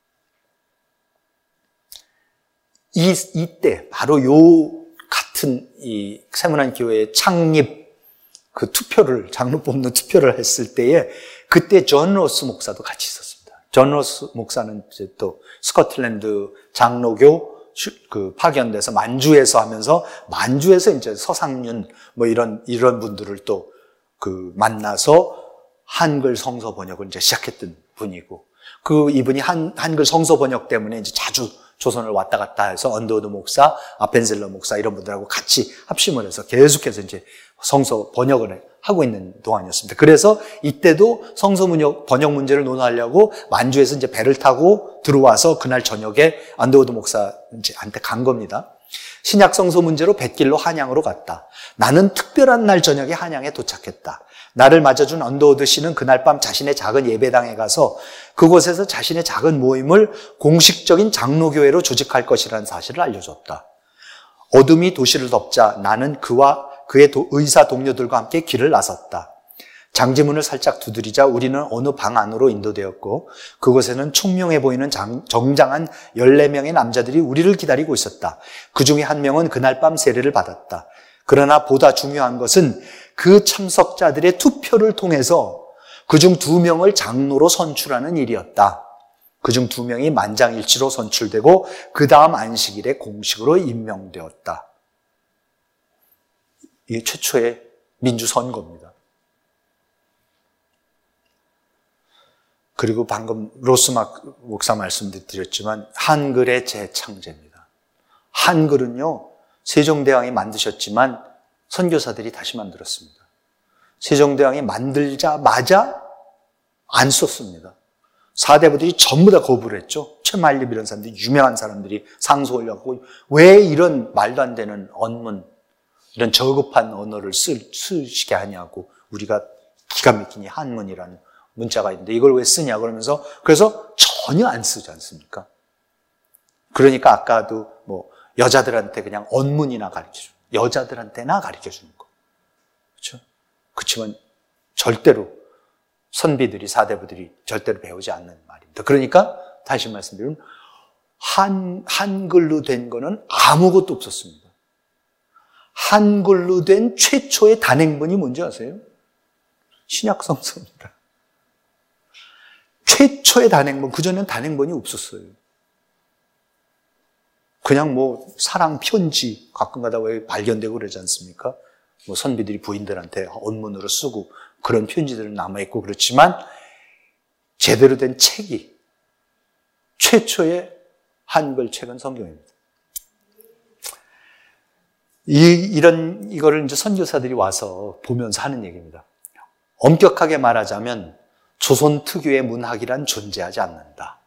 이, 이때, 바로 요 같은 이 세문안 교회의 창립 그 투표를, 장로 뽑는 투표를 했을 때에 그때 존 로스 목사도 같이 있었습니다. 존 로스 목사는 이제 또 스코틀랜드 장로교 그 파견돼서 만주에서 하면서 만주에서 이제 서상윤 뭐 이런 이런 분들을 또 그 만나서 한글 성서 번역을 이제 시작했던 분이고, 그 이분이 한 한글 성서 번역 때문에 이제 자주 조선을 왔다 갔다 해서 언더우드 목사, 아펜셀러 목사 이런 분들하고 같이 합심을 해서 계속해서 이제 성서 번역을 하고 있는 동안이었습니다. 그래서 이때도 성서 번역, 번역 문제를 논하려고 만주에서 이제 배를 타고 들어와서 그날 저녁에 언더우드 목사한테 간 겁니다. 신약 성서 문제로 뱃길로 한양으로 갔다. 나는 특별한 날 저녁에 한양에 도착했다. 나를 맞아준 언더우드 씨는 그날 밤 자신의 작은 예배당에 가서 그곳에서 자신의 작은 모임을 공식적인 장로교회로 조직할 것이라는 사실을 알려줬다. 어둠이 도시를 덮자 나는 그와 그의 도, 의사 동료들과 함께 길을 나섰다. 장지문을 살짝 두드리자 우리는 어느 방 안으로 인도되었고 그곳에는 총명해 보이는 장, 정장한 열네 명의 남자들이 우리를 기다리고 있었다. 그 중에 한 명은 그날 밤 세례를 받았다. 그러나 보다 중요한 것은 그 참석자들의 투표를 통해서 그중 두 명을 장로로 선출하는 일이었다. 그중 두 명이 만장일치로 선출되고 그 다음 안식일에 공식으로 임명되었다. 이게 최초의 민주선거입니다. 그리고 방금 로스막 목사 말씀도 드렸지만 한글의 재창제입니다. 한글은요, 세종대왕이 만드셨지만 선교사들이 다시 만들었습니다. 세종대왕이 만들자마자 안 썼습니다. 사대부들이 전부 다 거부를 했죠. 최만립 이런 사람들이, 유명한 사람들이 상소 올렸고, 왜 이런 말도 안 되는 언문, 이런 저급한 언어를 쓸, 쓰시게 하냐고, 우리가 기가 막히니 한문이라는 문자가 있는데 이걸 왜 쓰냐 그러면서, 그래서 전혀 안 쓰지 않습니까? 그러니까 아까도 뭐 여자들한테 그냥 언문이나 가르쳐주는, 여자들한테나 가르쳐주는 거. 그렇죠? 그렇지만 절대로 선비들이, 사대부들이 절대로 배우지 않는 말입니다. 그러니까 다시 말씀드리면 한, 한글로 된 거는 아무것도 없었습니다. 한글로 된 최초의 단행본이 뭔지 아세요? 신약성서입니다. 최초의 단행본, 그전에는 단행본이 없었어요. 그냥 뭐 사랑 편지 가끔 가다 왜 발견되고 그러지 않습니까? 뭐 선비들이 부인들한테 언문으로 쓰고 그런 편지들은 남아있고 그렇지만 제대로 된 책이, 최초의 한글 책은 성경입니다. 이, 이런, 이거를 이제 선교사들이 와서 보면서 하는 얘기입니다. 엄격하게 말하자면 조선 특유의 문학이란 존재하지 않는다.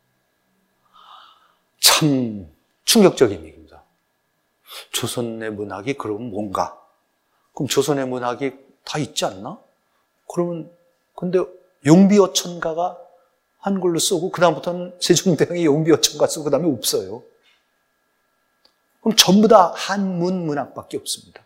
참 충격적인 얘기입니다. 조선의 문학이 그러면 뭔가? 그럼 조선의 문학이 다 있지 않나? 그러면, 근데 용비어천가가 한글로 쓰고, 그다음부터는 세종대왕이 용비어천가 쓰고, 그 다음에 없어요. 그럼 전부 다 한문 문학밖에 없습니다.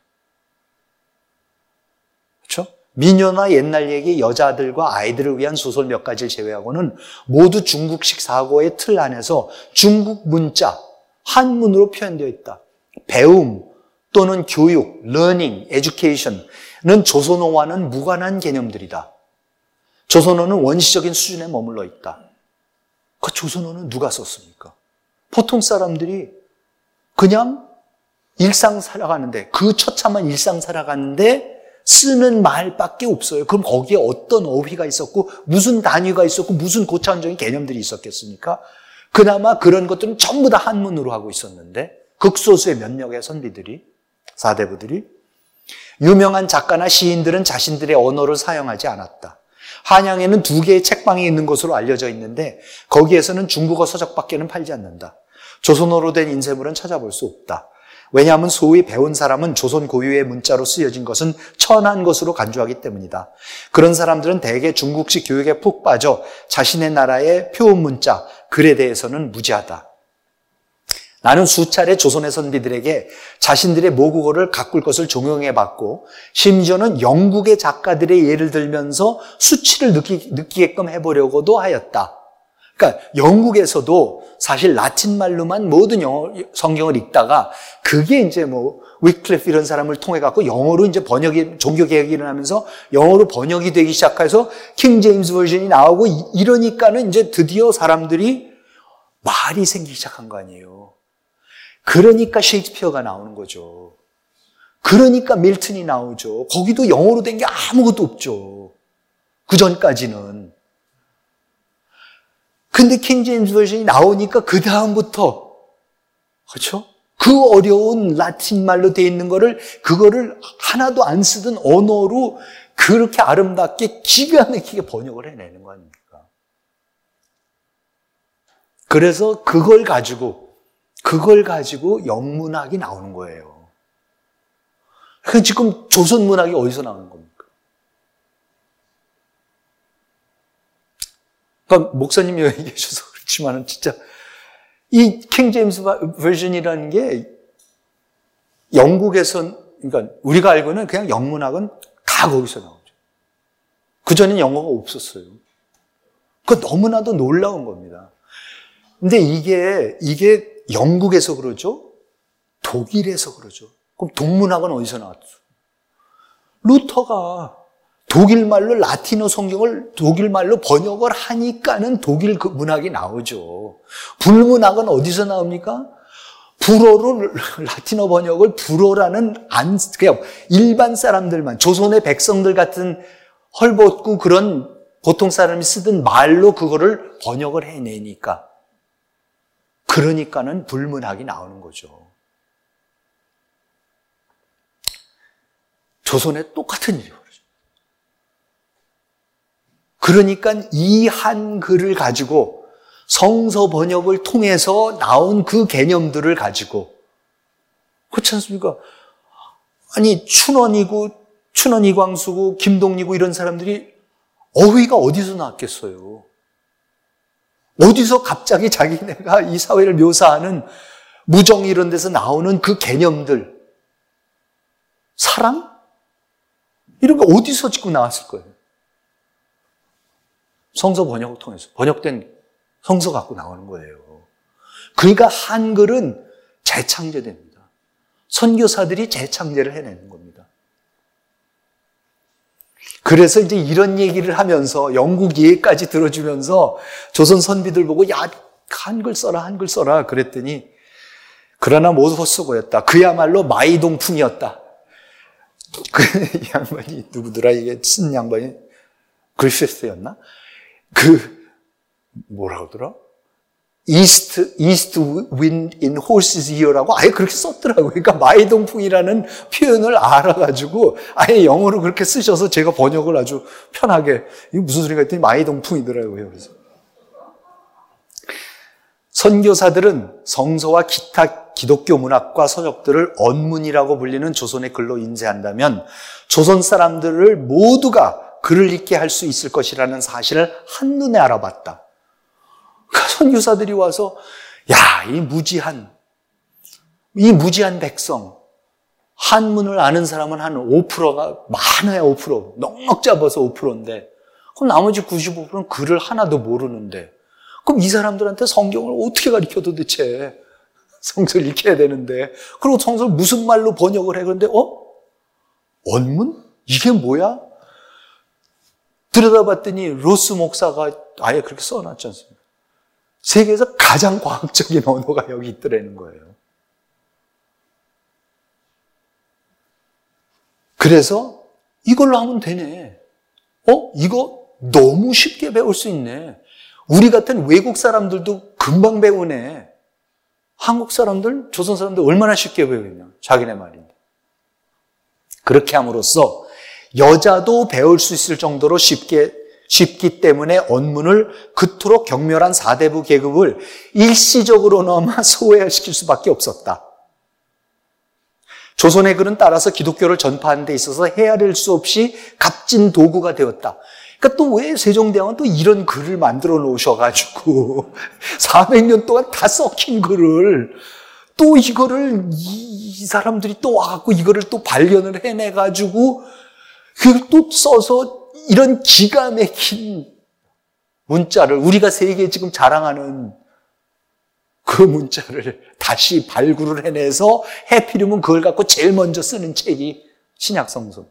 그렇죠? 미녀나 옛날 얘기, 여자들과 아이들을 위한 소설 몇 가지를 제외하고는 모두 중국식 사고의 틀 안에서 중국 문자, 한문으로 표현되어 있다. 배움 또는 교육, learning, education은 조선어와는 무관한 개념들이다. 조선어는 원시적인 수준에 머물러 있다. 그 조선어는 누가 썼습니까? 보통 사람들이 그냥 일상 살아가는데, 그 처참한 일상 살아가는데 쓰는 말밖에 없어요. 그럼 거기에 어떤 어휘가 있었고 무슨 단위가 있었고 무슨 고차원적인 개념들이 있었겠습니까? 그나마 그런 것들은 전부 다 한문으로 하고 있었는데, 극소수의 몇 명의 선비들이, 사대부들이, 유명한 작가나 시인들은 자신들의 언어를 사용하지 않았다. 한양에는 두 개의 책방이 있는 것으로 알려져 있는데 거기에서는 중국어 서적밖에는 팔지 않는다. 조선어로 된 인쇄물은 찾아볼 수 없다. 왜냐하면 소위 배운 사람은 조선 고유의 문자로 쓰여진 것은 천한 것으로 간주하기 때문이다. 그런 사람들은 대개 중국식 교육에 푹 빠져 자신의 나라의 표음 문자, 글에 대해서는 무지하다. 나는 수차례 조선의 선비들에게 자신들의 모국어를 가꿀 것을 종용해봤고 심지어는 영국의 작가들의 예를 들면서 수치를 느끼, 느끼게끔 해보려고도 하였다. 그러니까 영국에서도 사실 라틴 말로만 모든 영어, 성경을 읽다가 그게 이제 뭐 위클리프 이런 사람을 통해 갖고 영어로 이제 번역이 종교 개혁이 일어나면서 영어로 번역이 되기 시작해서 킹 제임스 버전이 나오고 이러니까는 이제 드디어 사람들이 말이 생기기 시작한 거 아니에요. 그러니까 셰익스피어가 나오는 거죠. 그러니까 밀턴이 나오죠. 거기도 영어로 된 게 아무것도 없죠. 그 전까지는. 근데 킹 제임스 버전이 나오니까 그 다음부터 그렇죠? 그 어려운 라틴 말로 되어 있는 거를 그거를 하나도 안 쓰던 언어로 그렇게 아름답게 기가 막히게 번역을 해내는 거 아닙니까? 그래서 그걸 가지고 그걸 가지고 영문학이 나오는 거예요. 그럼 지금 조선 문학이 어디서 나오는 겁니까? 그러니까 목사님이 얘기해 주셔서 그렇지만은 진짜 이 킹 제임스 버전이라는 게 영국에선 그러니까 우리가 알고는 그냥 영문학은 다 거기서 나오죠. 그전엔 영어가 없었어요. 그거 너무나도 놀라운 겁니다. 근데 이게 이게 영국에서 그러죠? 독일에서 그러죠. 그럼 동문학은 어디서 나왔죠? 루터가 독일 말로 라틴어 성경을 독일 말로 번역을 하니까는 독일 그 문학이 나오죠. 불문학은 어디서 나옵니까? 불어로 라틴어 번역을 불어라는 안 그냥 일반 사람들만 조선의 백성들 같은 헐벗고 그런 보통 사람이 쓰던 말로 그거를 번역을 해내니까 그러니까는 불문학이 나오는 거죠. 조선에 똑같은 일이 벌어져요. 그러니까 이 한글을 가지고 성서 번역을 통해서 나온 그 개념들을 가지고 그렇지 않습니까? 아니 춘원이고 춘원이광수고 김동리고 이런 사람들이 어휘가 어디서 나왔겠어요? 어디서 갑자기 자기네가 이 사회를 묘사하는 무정 이런 데서 나오는 그 개념들 사랑? 이런 거 어디서 지금 나왔을 거예요? 성서 번역을 통해서 번역된 성서 갖고 나오는 거예요. 그러니까 한글은 재창제됩니다. 선교사들이 재창제를 해내는 겁니다. 그래서 이제 이런 얘기를 하면서 영국 예까지 들어주면서 조선 선비들 보고 야 한글 써라 한글 써라 그랬더니 그러나 못 헛수고였다. 그야말로 마이동풍이었다. 그 양반이 누구더라 이게 쓴 양반이 글쎄스였나? 그 뭐라 그러더라? East, East wind in horse's ear라고 아예 그렇게 썼더라고요. 그러니까 마이동풍이라는 표현을 알아가지고 아예 영어로 그렇게 쓰셔서 제가 번역을 아주 편하게 이게 무슨 소리가 했더니 마이동풍이더라고요. 그래서 선교사들은 성서와 기타 기독교 문학과 서적들을 언문이라고 불리는 조선의 글로 인쇄한다면 조선 사람들을 모두가 글을 읽게 할 수 있을 것이라는 사실을 한눈에 알아봤다. 선교사들이 와서 야, 이 무지한 이 무지한 백성 한문을 아는 사람은 한 오 퍼센트가 많아야 오 퍼센트 넉넉 잡아서 오 퍼센트인데 그럼 나머지 구십오 퍼센트는 글을 하나도 모르는데 그럼 이 사람들한테 성경을 어떻게 가르쳐 도대체 성서를 읽혀야 되는데 그리고 성서를 무슨 말로 번역을 해 그런데 어? 언문? 이게 뭐야? 들여다봤더니 로스 목사가 아예 그렇게 써놨지 않습니까? 세계에서 가장 과학적인 언어가 여기 있더라는 거예요. 그래서 이걸로 하면 되네. 어? 이거 너무 쉽게 배울 수 있네. 우리 같은 외국 사람들도 금방 배우네. 한국 사람들, 조선 사람들 얼마나 쉽게 배우겠냐. 자기네 말인데. 그렇게 함으로써 여자도 배울 수 있을 정도로 쉽게 쉽기 때문에 언문을 그토록 경멸한 사대부 계급을 일시적으로나마 소외시킬 수밖에 없었다. 조선의 글은 따라서 기독교를 전파하는 데 있어서 헤아릴 수 없이 값진 도구가 되었다. 그러니까 또 왜 세종대왕은 또 이런 글을 만들어 놓으셔가지고 사백 년 동안 다 썩힌 글을 또 이거를 이, 이 사람들이 또 와갖고 이거를 또 발견을 해내가지고 그걸 또 써서 이런 기가 막힌 문자를 우리가 세계에 지금 자랑하는 그 문자를 다시 발굴을 해내서 해피리면 그걸 갖고 제일 먼저 쓰는 책이 신약성서.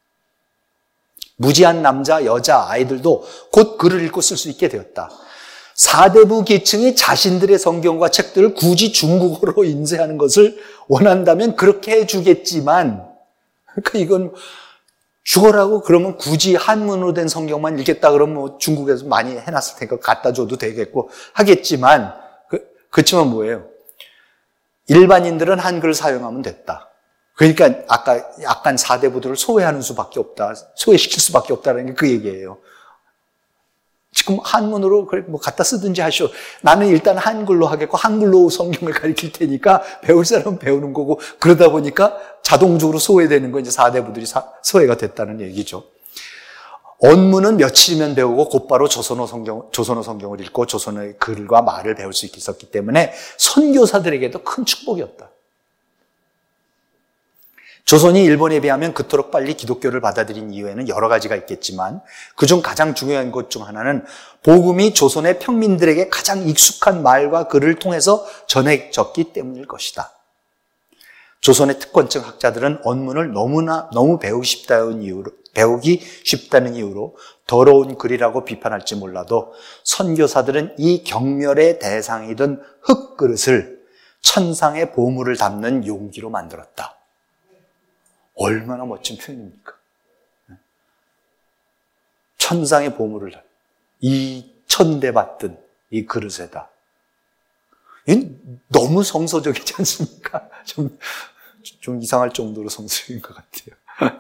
무지한 남자, 여자, 아이들도 곧 글을 읽고 쓸 수 있게 되었다. 사대부 계층이 자신들의 성경과 책들을 굳이 중국어로 인쇄하는 것을 원한다면 그렇게 해주겠지만, 그러니까 이건 죽어라고 그러면 굳이 한문으로 된 성경만 읽겠다 그러면 뭐 중국에서 많이 해놨을 테니까 갖다 줘도 되겠고 하겠지만, 그, 그렇지만 뭐예요? 일반인들은 한글을 사용하면 됐다. 그러니까 아까 약간 사대부들을 소외하는 수밖에 없다. 소외시킬 수밖에 없다는 게 그 얘기예요. 지금 한문으로 그래 뭐 갖다 쓰든지 하시오. 나는 일단 한글로 하겠고 한글로 성경을 가르칠 테니까 배울 사람은 배우는 거고 그러다 보니까 자동적으로 소외되는 거 이제 사대부들이 사, 소외가 됐다는 얘기죠. 언문은 며칠이면 배우고 곧바로 조선어 성경, 조선어 성경을 읽고 조선어의 글과 말을 배울 수 있었기 때문에 선교사들에게도 큰 축복이었다. 조선이 일본에 비하면 그토록 빨리 기독교를 받아들인 이유에는 여러 가지가 있겠지만 그중 가장 중요한 것 중 하나는 복음이 조선의 평민들에게 가장 익숙한 말과 글을 통해서 전해졌기 때문일 것이다. 조선의 특권층 학자들은 언문을 너무나 너무 배우기 쉽다는 이유로, 배우기 쉽다는 이유로 더러운 글이라고 비판할지 몰라도 선교사들은 이 경멸의 대상이던 흙그릇을 천상의 보물을 담는 용기로 만들었다. 얼마나 멋진 표현입니까? 천상의 보물을 이 천대받든 이 그릇에다. 너무 성서적이지 않습니까? 좀, 좀 이상할 정도로 성서적인 것 같아요.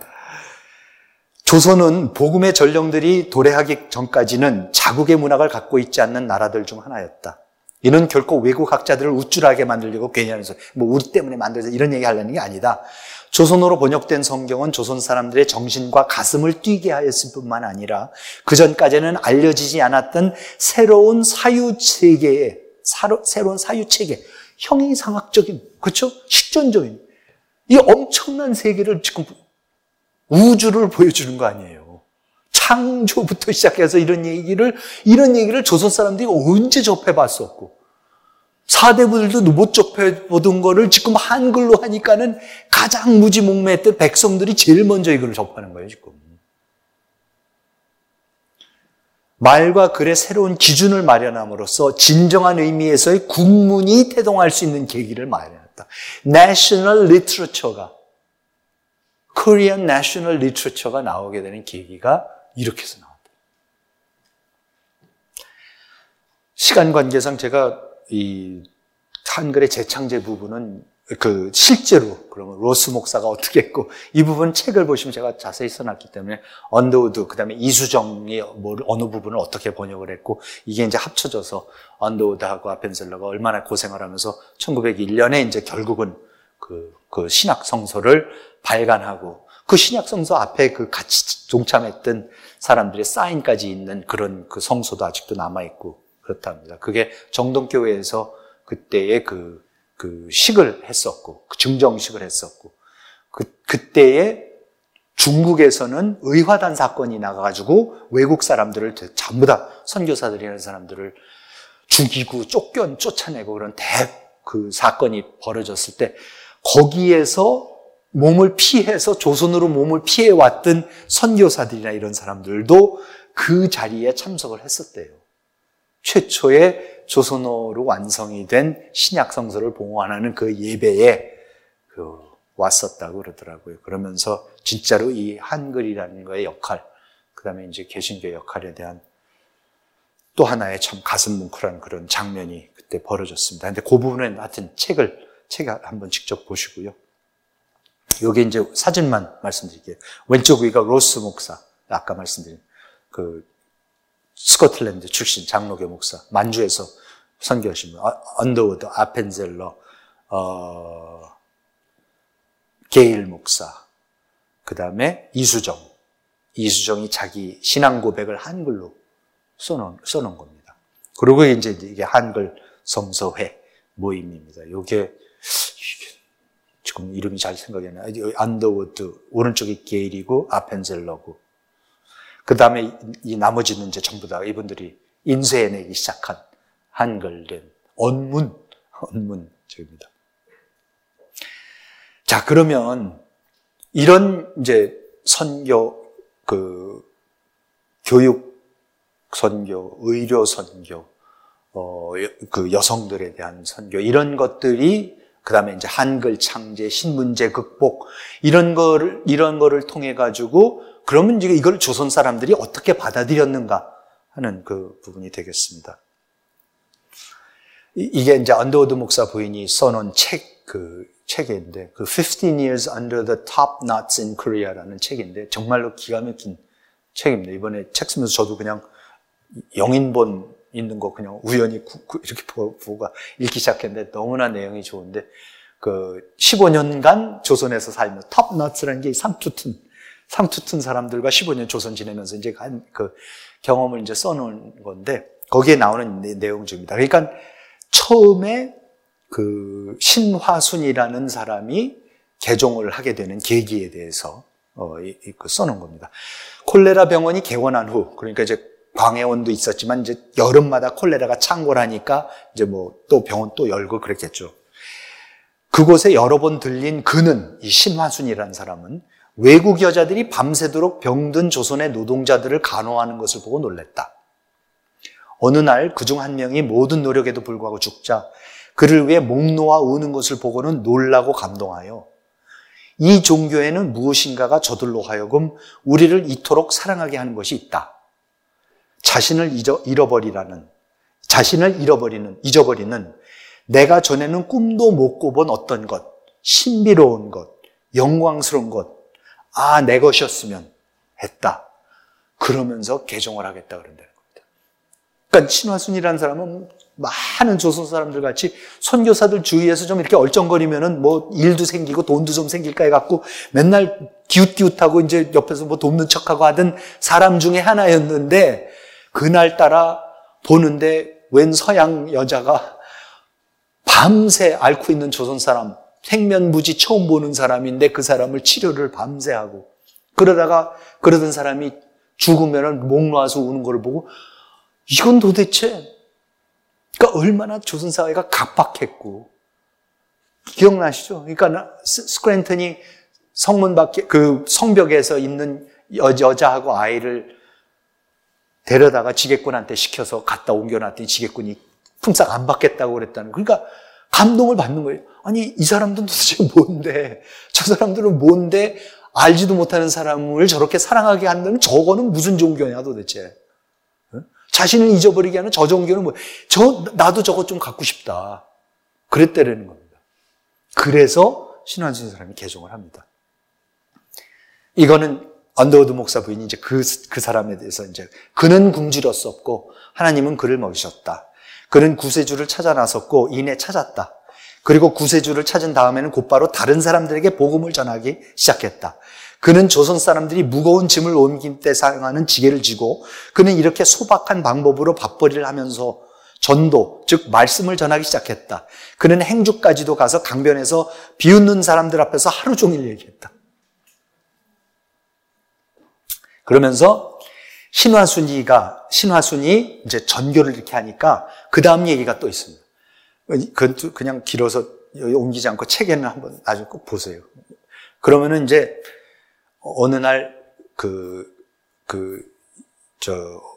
조선은 복음의 전령들이 도래하기 전까지는 자국의 문학을 갖고 있지 않는 나라들 중 하나였다. 이는 결코 외국 학자들을 우쭐하게 만들려고 괜히 하는 소리, 뭐 우리 때문에 만들어서 이런 얘기 하려는 게 아니다. 조선어로 번역된 성경은 조선 사람들의 정신과 가슴을 뛰게 하였을 뿐만 아니라 그전까지는 알려지지 않았던 새로운 사유체계의 새로운 사유체계, 형이상학적인, 그렇죠? 실존적인 이 엄청난 세계를 지금 우주를 보여주는 거 아니에요. 창조부터 시작해서 이런 얘기를 이런 얘기를 조선 사람들이 언제 접해봤었고 사대부들도 못 접해보던 거를 지금 한글로 하니까는 가장 무지몽매했던 백성들이 제일 먼저 이걸 접하는 거예요, 지금. 말과 글의 새로운 기준을 마련함으로써 진정한 의미에서의 국문이 태동할 수 있는 계기를 마련했다. National Literature가, Korean National Literature가 나오게 되는 계기가 이렇게 해서 나왔다. 시간 관계상 제가 이 한글의 재창제 부분은 그 실제로 그러면 로스 목사가 어떻게 했고 이 부분 책을 보시면 제가 자세히 써놨기 때문에 언더우드 그다음에 이수정이 뭐 어느 부분을 어떻게 번역을 했고 이게 이제 합쳐져서 언더우드하고 아펜셀러가 얼마나 고생을 하면서 천구백일 년에 이제 결국은 그, 그 신약 성서를 발간하고 그 신약 성서 앞에 그 같이 동참했던 사람들의 사인까지 있는 그런 그 성서도 아직도 남아 있고 그렇답니다. 그게 정동교회에서 그때의 그, 그 식을 했었고, 그 증정식을 했었고, 그, 그때에 중국에서는 의화단 사건이 나가가지고 외국 사람들을 전부 다 선교사들이라는 사람들을 죽이고 쫓겨, 쫓아내고 그런 대, 그 사건이 벌어졌을 때 거기에서 몸을 피해서 조선으로 몸을 피해왔던 선교사들이나 이런 사람들도 그 자리에 참석을 했었대요. 최초의 조선어로 완성이 된 신약 성서를 봉헌하는 그 예배에 그 왔었다고 그러더라고요. 그러면서 진짜로 이 한글이라는 거의 역할, 그 다음에 이제 개신교의 역할에 대한 또 하나의 참 가슴 뭉클한 그런 장면이 그때 벌어졌습니다. 근데 그 부분은 하여튼 책을, 책을 한번 직접 보시고요. 여기 이제 사진만 말씀드릴게요. 왼쪽 위가 로스 목사, 아까 말씀드린 그 스코틀랜드 출신 장로교 목사, 만주에서 선교하신 분, 언더우드, 아펜젤러, 어, 게일 목사, 그 다음에 이수정. 이수정이 자기 신앙 고백을 한글로 써놓은, 써놓은 겁니다. 그리고 이제 이게 한글 성서회 모임입니다. 이게 지금 이름이 잘 생각이 안 나요. 언더우드, 오른쪽이 게일이고 아펜젤러고. 그 다음에 이 나머지는 이제 전부 다 이분들이 인쇄해내기 시작한 한글된 언문, 언문책입니다. 자, 그러면 이런 이제 선교, 그, 교육 선교, 의료 선교, 어, 그 여성들에 대한 선교, 이런 것들이, 그 다음에 이제 한글 창제, 신문제 극복, 이런 거를, 이런 거를 통해가지고, 그러면 이제 이걸 조선 사람들이 어떻게 받아들였는가 하는 그 부분이 되겠습니다. 이게 이제 언더우드 목사 부인이 써놓은 책, 그, 책인데, 그 fifteen years under the top knots in Korea라는 책인데, 정말로 기가 막힌 책입니다. 이번에 책 쓰면서 저도 그냥 영인본 있는 거 그냥 우연히 구, 구, 이렇게 보고 읽기 시작했는데, 너무나 내용이 좋은데, 그, 십오 년간 조선에서 살면, top knots라는 게 상투튼, 상투튼 사람들과 십오 년 조선 지내면서 이제 한 그 경험을 이제 써놓은 건데, 거기에 나오는 내, 내용 중입니다. 그러니까 처음에 그 신화순이라는 사람이 개종을 하게 되는 계기에 대해서 어, 이, 이, 그 써놓은 겁니다. 콜레라 병원이 개원한 후, 그러니까 이제 광해원도 있었지만 이제 여름마다 콜레라가 창궐하니까 이제 뭐 또 병원 또 열고 그랬겠죠. 그곳에 여러 번 들린 그는, 이 신화순이라는 사람은 외국 여자들이 밤새도록 병든 조선의 노동자들을 간호하는 것을 보고 놀랬다. 어느 날 그중 한 명이 모든 노력에도 불구하고 죽자 그를 위해 목 놓아 우는 것을 보고는 놀라고 감동하여 이 종교에는 무엇인가가 저들로 하여금 우리를 이토록 사랑하게 하는 것이 있다. 자신을 잊어, 잃어버리라는, 자신을 잃어버리는, 잊어버리는 내가 전에는 꿈도 못 꿔본 어떤 것, 신비로운 것, 영광스러운 것, 아, 내 것이었으면 했다. 그러면서 개종을 하겠다 그런다는 겁니다. 그러니까 신화순이라는 사람은 많은 조선 사람들 같이 선교사들 주위에서 좀 이렇게 얼쩡거리면은 뭐 일도 생기고 돈도 좀 생길까 해갖고 맨날 기웃기웃하고 이제 옆에서 뭐 돕는 척하고 하던 사람 중에 하나였는데, 그날따라 보는데 웬 서양 여자가 밤새 앓고 있는 조선 사람, 생면부지 처음 보는 사람인데 그 사람을 치료를 밤새 하고, 그러다가 그러던 사람이 죽으면 목 놓아서 우는 걸 보고 이건 도대체, 그러니까 얼마나 조선 사회가 각박했고, 기억나시죠? 그러니까 스크랜턴이 성문 밖에 그 성벽에서 있는 여자하고 아이를 데려다가 지게꾼한테 시켜서 갖다 옮겨놨더니 지게꾼이 품삯 안 받겠다고 그랬다는, 그러니까 감동을 받는 거예요. 아니, 이 사람들은 도대체 뭔데, 저 사람들은 뭔데 알지도 못하는 사람을 저렇게 사랑하게 한다는, 저거는 무슨 종교냐 도대체. 자신을 잊어버리게 하는 저 종교는 뭐, 저, 나도 저거 좀 갖고 싶다. 그랬다라는 겁니다. 그래서 신화순 사람이 개종을 합니다. 이거는 언더우드 목사 부인이 이제 그, 그 사람에 대해서 이제, 그는 굶주렸었고, 하나님은 그를 먹이셨다. 그는 구세주를 찾아 나섰고, 이내 찾았다. 그리고 구세주를 찾은 다음에는 곧바로 다른 사람들에게 복음을 전하기 시작했다. 그는 조선 사람들이 무거운 짐을 옮길 때 사용하는 지게를 쥐고, 그는 이렇게 소박한 방법으로 밥벌이를 하면서 전도, 즉 말씀을 전하기 시작했다. 그는 행주까지도 가서 강변에서 비웃는 사람들 앞에서 하루 종일 얘기했다. 그러면서 신화순이가, 신화순이 이제 전교를 이렇게 하니까 그 다음 얘기가 또 있습니다. 그건 그냥 길어서 옮기지 않고 책에는 한번 아주 꼭 보세요. 그러면은 이제 어느 날 그, 그, 저,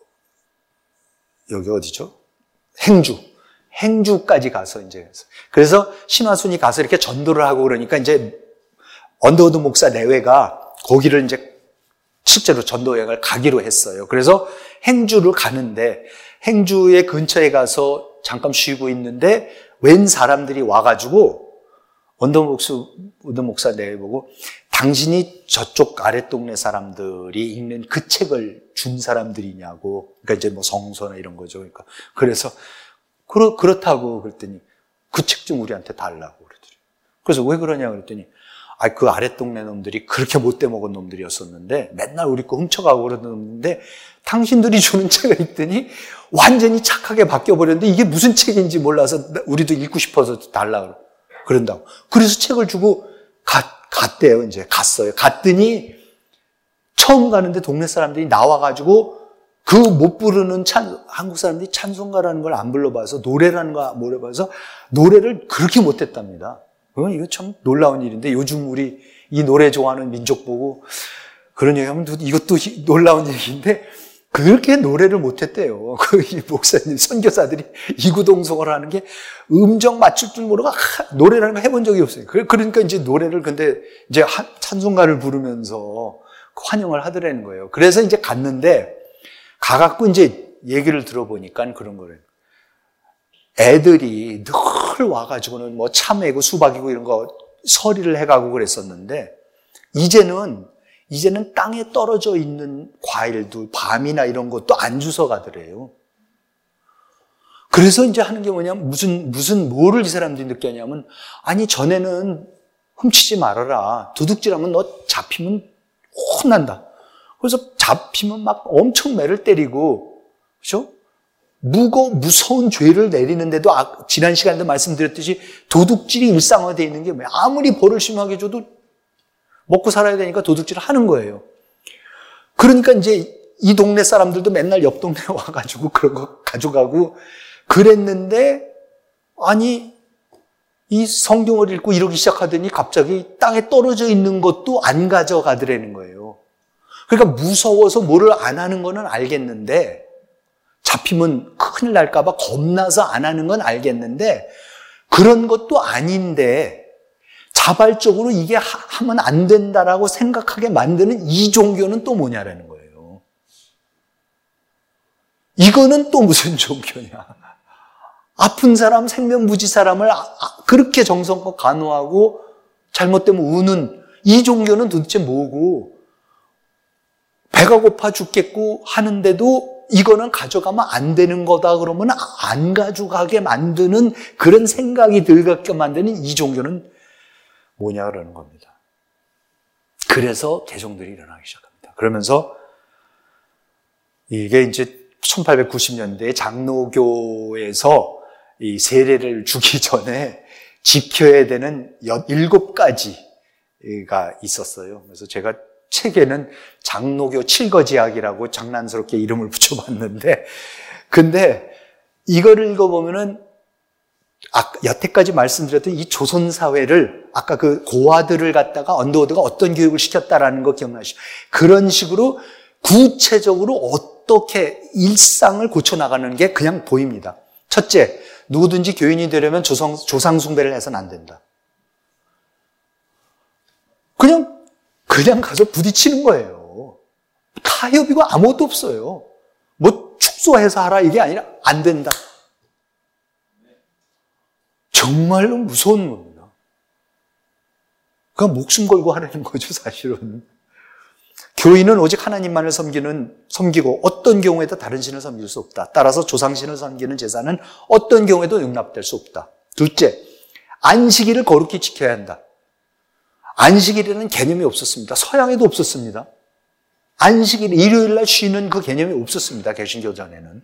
여기 어디죠? 행주. 행주까지 가서 이제, 그래서 신화순이 가서 이렇게 전도를 하고 그러니까 이제 언더우드 목사 내외가 거기를 이제 실제로 전도 여행을 가기로 했어요. 그래서 행주를 가는데 행주의 근처에 가서 잠깐 쉬고 있는데 웬 사람들이 와가지고 언더우드 목사 내보고, 당신이 저쪽 아랫동네 사람들이 읽는 그 책을 준 사람들이냐고. 그러니까 이제 뭐 성서나 이런 거죠. 그러니까 그래서 그렇, 그렇다고 그랬더니 그 책 좀 우리한테 달라고 그러더래요. 그래서 왜 그러냐 그랬더니, 아, 그 아랫동네 놈들이 그렇게 못돼 먹은 놈들이었었는데 맨날 우리 거 훔쳐가고 그러는데 당신들이 주는 책을 읽더니 완전히 착하게 바뀌어버렸는데 이게 무슨 책인지 몰라서 우리도 읽고 싶어서 달라고 그런다고. 그래서 책을 주고 갔대요. 이제 갔어요. 갔더니 처음 가는데 동네 사람들이 나와가지고 그 못 부르는 찬, 한국 사람들이 찬송가라는 걸 안 불러봐서 노래라는 거 몰라봐서 노래를 그렇게 못했답니다. 어, 이거 참 놀라운 일인데 요즘 우리 이 노래 좋아하는 민족 보고 그런 얘기하면 이것도 놀라운 얘기인데 그렇게 노래를 못했대요. 그 목사님, 선교사들이 이구동성을 하는 게 음정 맞출 줄 모르고 노래라는 거 해본 적이 없어요. 그러니까 이제 노래를 근데 이제 찬송가를 부르면서 환영을 하더라는 거예요. 그래서 이제 갔는데 가갖고 이제 얘기를 들어보니까 그런 거래요. 애들이 늘 와가지고는 뭐 참외고 수박이고 이런 거 서리를 해가고 그랬었는데 이제는 이제는 땅에 떨어져 있는 과일도 밤이나 이런 것도 안 주워 가더래요. 그래서 이제 하는 게 뭐냐면 무슨 무슨 뭐를 이 사람들이 느꼈냐면 아니 전에는 훔치지 말아라. 도둑질하면 너 잡히면 혼난다. 그래서 잡히면 막 엄청 매를 때리고 그렇죠? 무거 무서운 죄를 내리는데도 아, 지난 시간에도 말씀드렸듯이 도둑질이 일상화되어 있는 게 뭐야? 아무리 벌을 심하게 줘도 먹고 살아야 되니까 도둑질을 하는 거예요. 그러니까 이제 이 동네 사람들도 맨날 옆 동네에 와가지고 그런 거 가져가고 그랬는데 아니 이 성경을 읽고 이러기 시작하더니 갑자기 땅에 떨어져 있는 것도 안 가져가더라는 거예요. 그러니까 무서워서 뭐를 안 하는 거는 알겠는데 잡히면 큰일 날까 봐 겁나서 안 하는 건 알겠는데 그런 것도 아닌데 자발적으로 이게 하면 안 된다라고 생각하게 만드는 이 종교는 또 뭐냐라는 거예요. 이거는 또 무슨 종교냐. 아픈 사람, 생명부지 사람을 그렇게 정성껏 간호하고 잘못되면 우는 이 종교는 도대체 뭐고 배가 고파 죽겠고 하는데도 이거는 가져가면 안 되는 거다 그러면 안 가져가게 만드는 그런 생각이 들게 만드는 이 종교는 뭐냐 그러는 겁니다. 그래서 개종들이 일어나기 시작합니다. 그러면서 이게 이제 천팔백구십 년대에 장로교에서 이 세례를 주기 전에 지켜야 되는 일곱 가지가 있었어요. 그래서 제가 책에는 장로교 칠거지약이라고 장난스럽게 이름을 붙여봤는데 근데 이거를 읽어보면은 아, 여태까지 말씀드렸던 이 조선 사회를 아까 그 고아들을 갖다가 언더워드가 어떤 교육을 시켰다라는 거 기억나시죠? 그런 식으로 구체적으로 어떻게 일상을 고쳐나가는 게 그냥 보입니다. 첫째, 누구든지 교인이 되려면 조상, 조상 숭배를 해서는 안 된다. 그냥 그냥 가서 부딪히는 거예요. 타협이고 아무것도 없어요. 뭐 축소해서 하라 이게 아니라 안 된다. 정말로 무서운 겁니다. 그냥 목숨 걸고 하라는 거죠, 사실은. 교인은 오직 하나님만을 섬기는, 섬기고 어떤 경우에도 다른 신을 섬길 수 없다. 따라서 조상신을 섬기는 제사는 어떤 경우에도 용납될 수 없다. 둘째, 안식일을 거룩히 지켜야 한다. 안식일에는 개념이 없었습니다. 서양에도 없었습니다. 안식일, 일요일 날 쉬는 그 개념이 없었습니다. 개신교 전에는.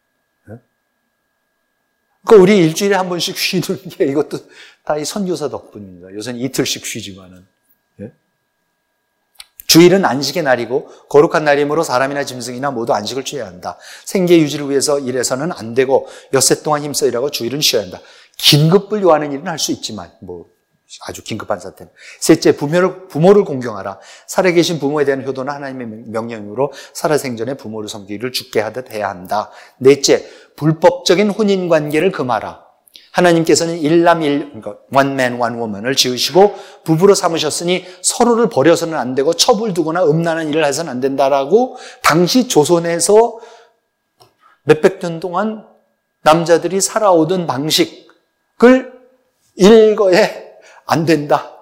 그러니까 우리 일주일에 한 번씩 쉬는 게 이것도 다 이 선교사 덕분입니다. 요새는 이틀씩 쉬지만은. 예? 주일은 안식의 날이고 거룩한 날이므로 사람이나 짐승이나 모두 안식을 취해야 한다. 생계 유지를 위해서 일해서는 안 되고 엿새 동안 힘써 일하고 주일은 쉬어야 한다. 긴급을 요하는 일은 할 수 있지만 뭐 아주 긴급한 사태는. 셋째, 부모를, 부모를 공경하라. 살아계신 부모에 대한 효도는 하나님의 명령으로 살아생전에 부모를 섬기기를 주께 하듯 해야 한다. 넷째, 불법적인 혼인관계를 금하라. 하나님께서는 일남일, 그러니까 one man, one woman을 지으시고 부부로 삼으셨으니 서로를 버려서는 안 되고 첩을 두거나 음란한 일을 해서는 안 된다라고 당시 조선에서 몇백 년 동안 남자들이 살아오던 방식을 일거에 안 된다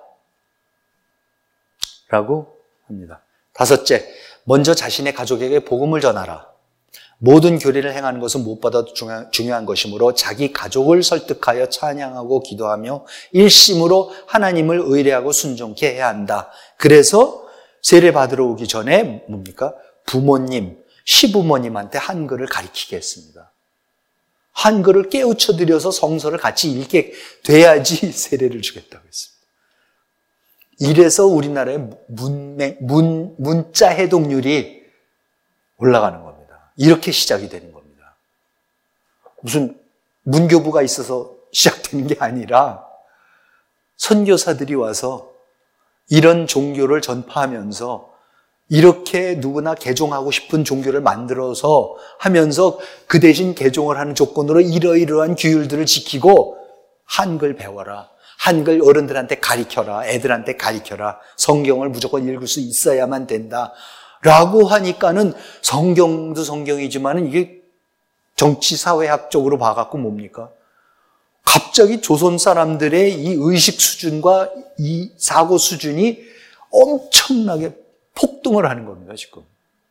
라고 합니다. 다섯째, 먼저 자신의 가족에게 복음을 전하라. 모든 교리를 행하는 것은 무엇보다도 중요한 것이므로 자기 가족을 설득하여 찬양하고 기도하며 일심으로 하나님을 의뢰하고 순종케 해야 한다. 그래서 세례 받으러 오기 전에 뭡니까? 부모님, 시부모님한테 한글을 가르치게 했습니다. 한글을 깨우쳐 드려서 성서를 같이 읽게 돼야지 세례를 주겠다고 했습니다. 이래서 우리나라의 문맹, 문, 문자 해독률이 올라가는 겁니다. 이렇게 시작이 되는 겁니다. 무슨 문교부가 있어서 시작되는 게 아니라 선교사들이 와서 이런 종교를 전파하면서 이렇게 누구나 개종하고 싶은 종교를 만들어서 하면서 그 대신 개종을 하는 조건으로 이러이러한 규율들을 지키고 한글 배워라. 한글 어른들한테 가르쳐라. 애들한테 가르쳐라. 성경을 무조건 읽을 수 있어야만 된다. 라고 하니까는 성경도 성경이지만은 이게 정치사회학적으로 봐갖고 뭡니까? 갑자기 조선 사람들의 이 의식 수준과 이 사고 수준이 엄청나게 폭등을 하는 겁니다, 지금.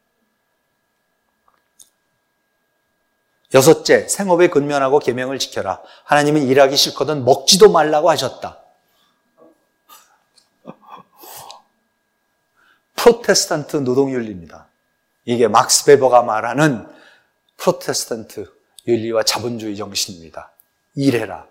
여섯째, 생업에 근면하고 계명을 지켜라. 하나님은 일하기 싫거든 먹지도 말라고 하셨다. 프로테스탄트 노동윤리입니다. 이게 막스 베버가 말하는 프로테스탄트 윤리와 자본주의 정신입니다. 일해라.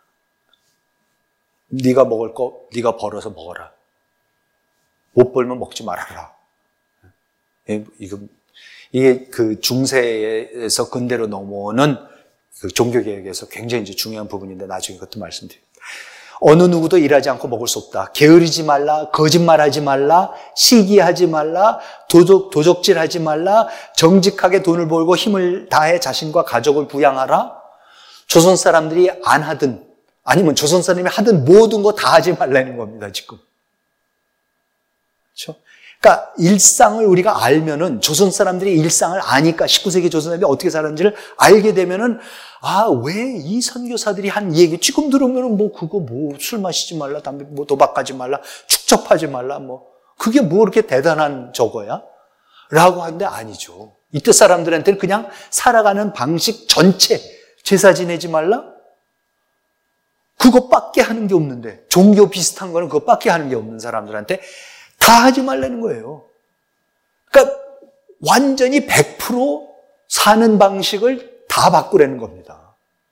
네가 먹을 거 네가 벌어서 먹어라. 못 벌면 먹지 말아라. 이거 이게 그 중세에서 근대로 넘어오는 그 종교개혁에서 굉장히 이제 중요한 부분인데 나중에 그것도 말씀드립니다. 어느 누구도 일하지 않고 먹을 수 없다. 게으르지 말라, 거짓말하지 말라, 시기하지 말라, 도적, 도적질하지 말라, 정직하게 돈을 벌고 힘을 다해 자신과 가족을 부양하라. 조선 사람들이 안 하든 아니면 조선 사람이 하든 모든 거 다 하지 말라는 겁니다, 지금. 그렇죠? 그러니까 일상을 우리가 알면은 조선 사람들이 일상을 아니까 십구 세기 조선 사람들이 어떻게 살았는지를 알게 되면은 아, 왜 이 선교사들이 한 얘기 지금 들으면은 뭐 그거 뭐 술 마시지 말라, 담배 뭐 도박하지 말라, 축적하지 말라 뭐 그게 뭐 그렇게 대단한 저거야? 라고 하는데 아니죠. 이때 사람들한테는 그냥 살아가는 방식 전체 제사 지내지 말라? 그것밖에 하는 게 없는데 종교 비슷한 거는 그것밖에 하는 게 없는 사람들한테 다 하지 말라는 거예요. 그러니까 완전히 백 퍼센트 사는 방식을 다 바꾸라는 겁니다.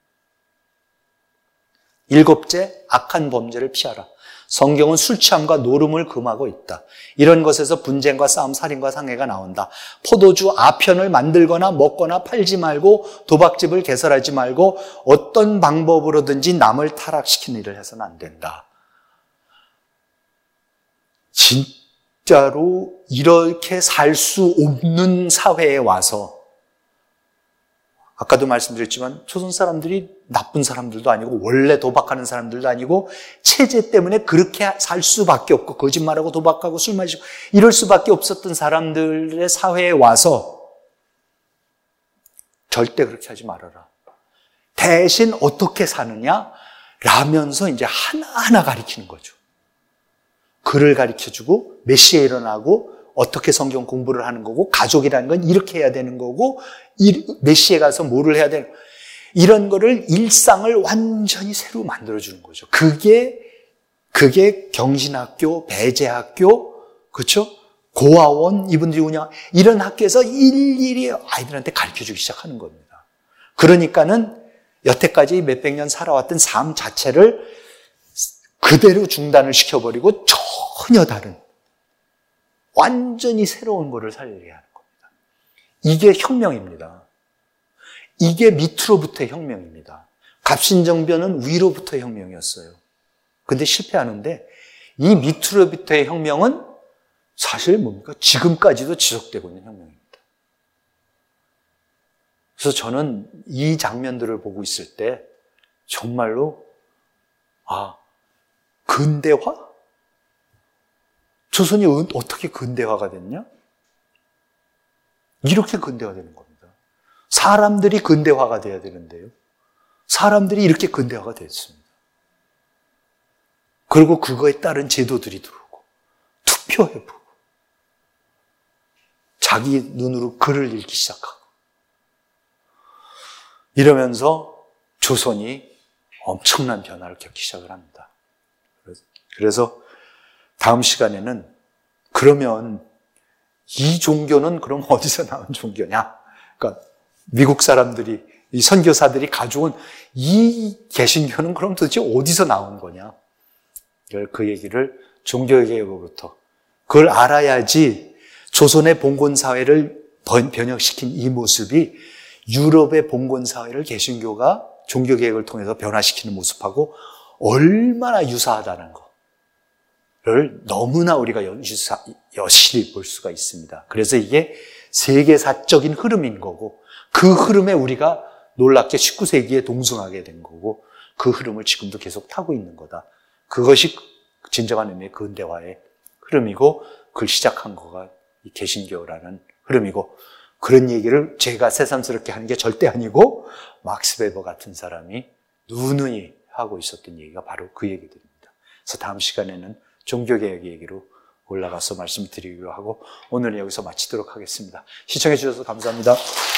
일곱째, 악한 범죄를 피하라. 성경은 술 취함과 노름을 금하고 있다. 이런 것에서 분쟁과 싸움, 살인과 상해가 나온다. 포도주 아편을 만들거나 먹거나 팔지 말고 도박집을 개설하지 말고 어떤 방법으로든지 남을 타락시키는 일을 해서는 안 된다. 진짜로 이렇게 살 수 없는 사회에 와서 아까도 말씀드렸지만 조선 사람들이 나쁜 사람들도 아니고 원래 도박하는 사람들도 아니고 체제 때문에 그렇게 살 수밖에 없고 거짓말하고 도박하고 술 마시고 이럴 수밖에 없었던 사람들의 사회에 와서 절대 그렇게 하지 말아라. 대신 어떻게 사느냐? 라면서 이제 하나하나 가르치는 거죠. 글을 가르쳐주고 몇 시에 일어나고 어떻게 성경 공부를 하는 거고 가족이라는 건 이렇게 해야 되는 거고 몇 시에 가서 뭐를 해야 되는 이런 거를 일상을 완전히 새로 만들어주는 거죠. 그게 그게 경신학교, 배제학교, 그렇죠? 고아원 이분들이 운영 이런 학교에서 일일이 아이들한테 가르쳐주기 시작하는 겁니다. 그러니까는 여태까지 몇백 년 살아왔던 삶 자체를 그대로 중단을 시켜버리고 전혀 다른 완전히 새로운 거를 살리게 하는 겁니다. 이게 혁명입니다. 이게 밑으로부터의 혁명입니다. 갑신정변은 위로부터의 혁명이었어요. 근데 실패하는데 이 밑으로부터의 혁명은 사실 뭡니까? 지금까지도 지속되고 있는 혁명입니다. 그래서 저는 이 장면들을 보고 있을 때 정말로 아, 근대화? 조선이 어떻게 근대화가 됐냐? 이렇게 근대화되는 겁니다. 사람들이 근대화가 돼야 되는데요. 사람들이 이렇게 근대화가 됐습니다. 그리고 그거에 따른 제도들이 들어오고 투표해보고 자기 눈으로 글을 읽기 시작하고 이러면서 조선이 엄청난 변화를 겪기 시작을 합니다. 그래서 다음 시간에는 그러면 이 종교는 그럼 어디서 나온 종교냐? 그러니까 미국 사람들이 이 선교사들이 가져온 이 개신교는 그럼 도대체 어디서 나온 거냐? 그 얘기를 종교개혁으로부터. 그걸 알아야지 조선의 봉건사회를 변혁시킨 이 모습이 유럽의 봉건사회를 개신교가 종교개혁을 통해서 변화시키는 모습하고 얼마나 유사하다는 거를 너무나 우리가 유사, 여실히 볼 수가 있습니다. 그래서 이게 세계사적인 흐름인 거고 그 흐름에 우리가 놀랍게 십구 세기에 동승하게 된 거고 그 흐름을 지금도 계속 타고 있는 거다. 그것이 진정한 의미의 근대화의 흐름이고 그걸 시작한 거가 이 개신교라는 흐름이고 그런 얘기를 제가 새삼스럽게 하는 게 절대 아니고 막스 베버 같은 사람이 누누이 하고 있었던 얘기가 바로 그 얘기들입니다. 그래서 다음 시간에는 종교개혁 얘기로 올라가서 말씀드리기로 하고 오늘은 여기서 마치도록 하겠습니다. 시청해 주셔서 감사합니다.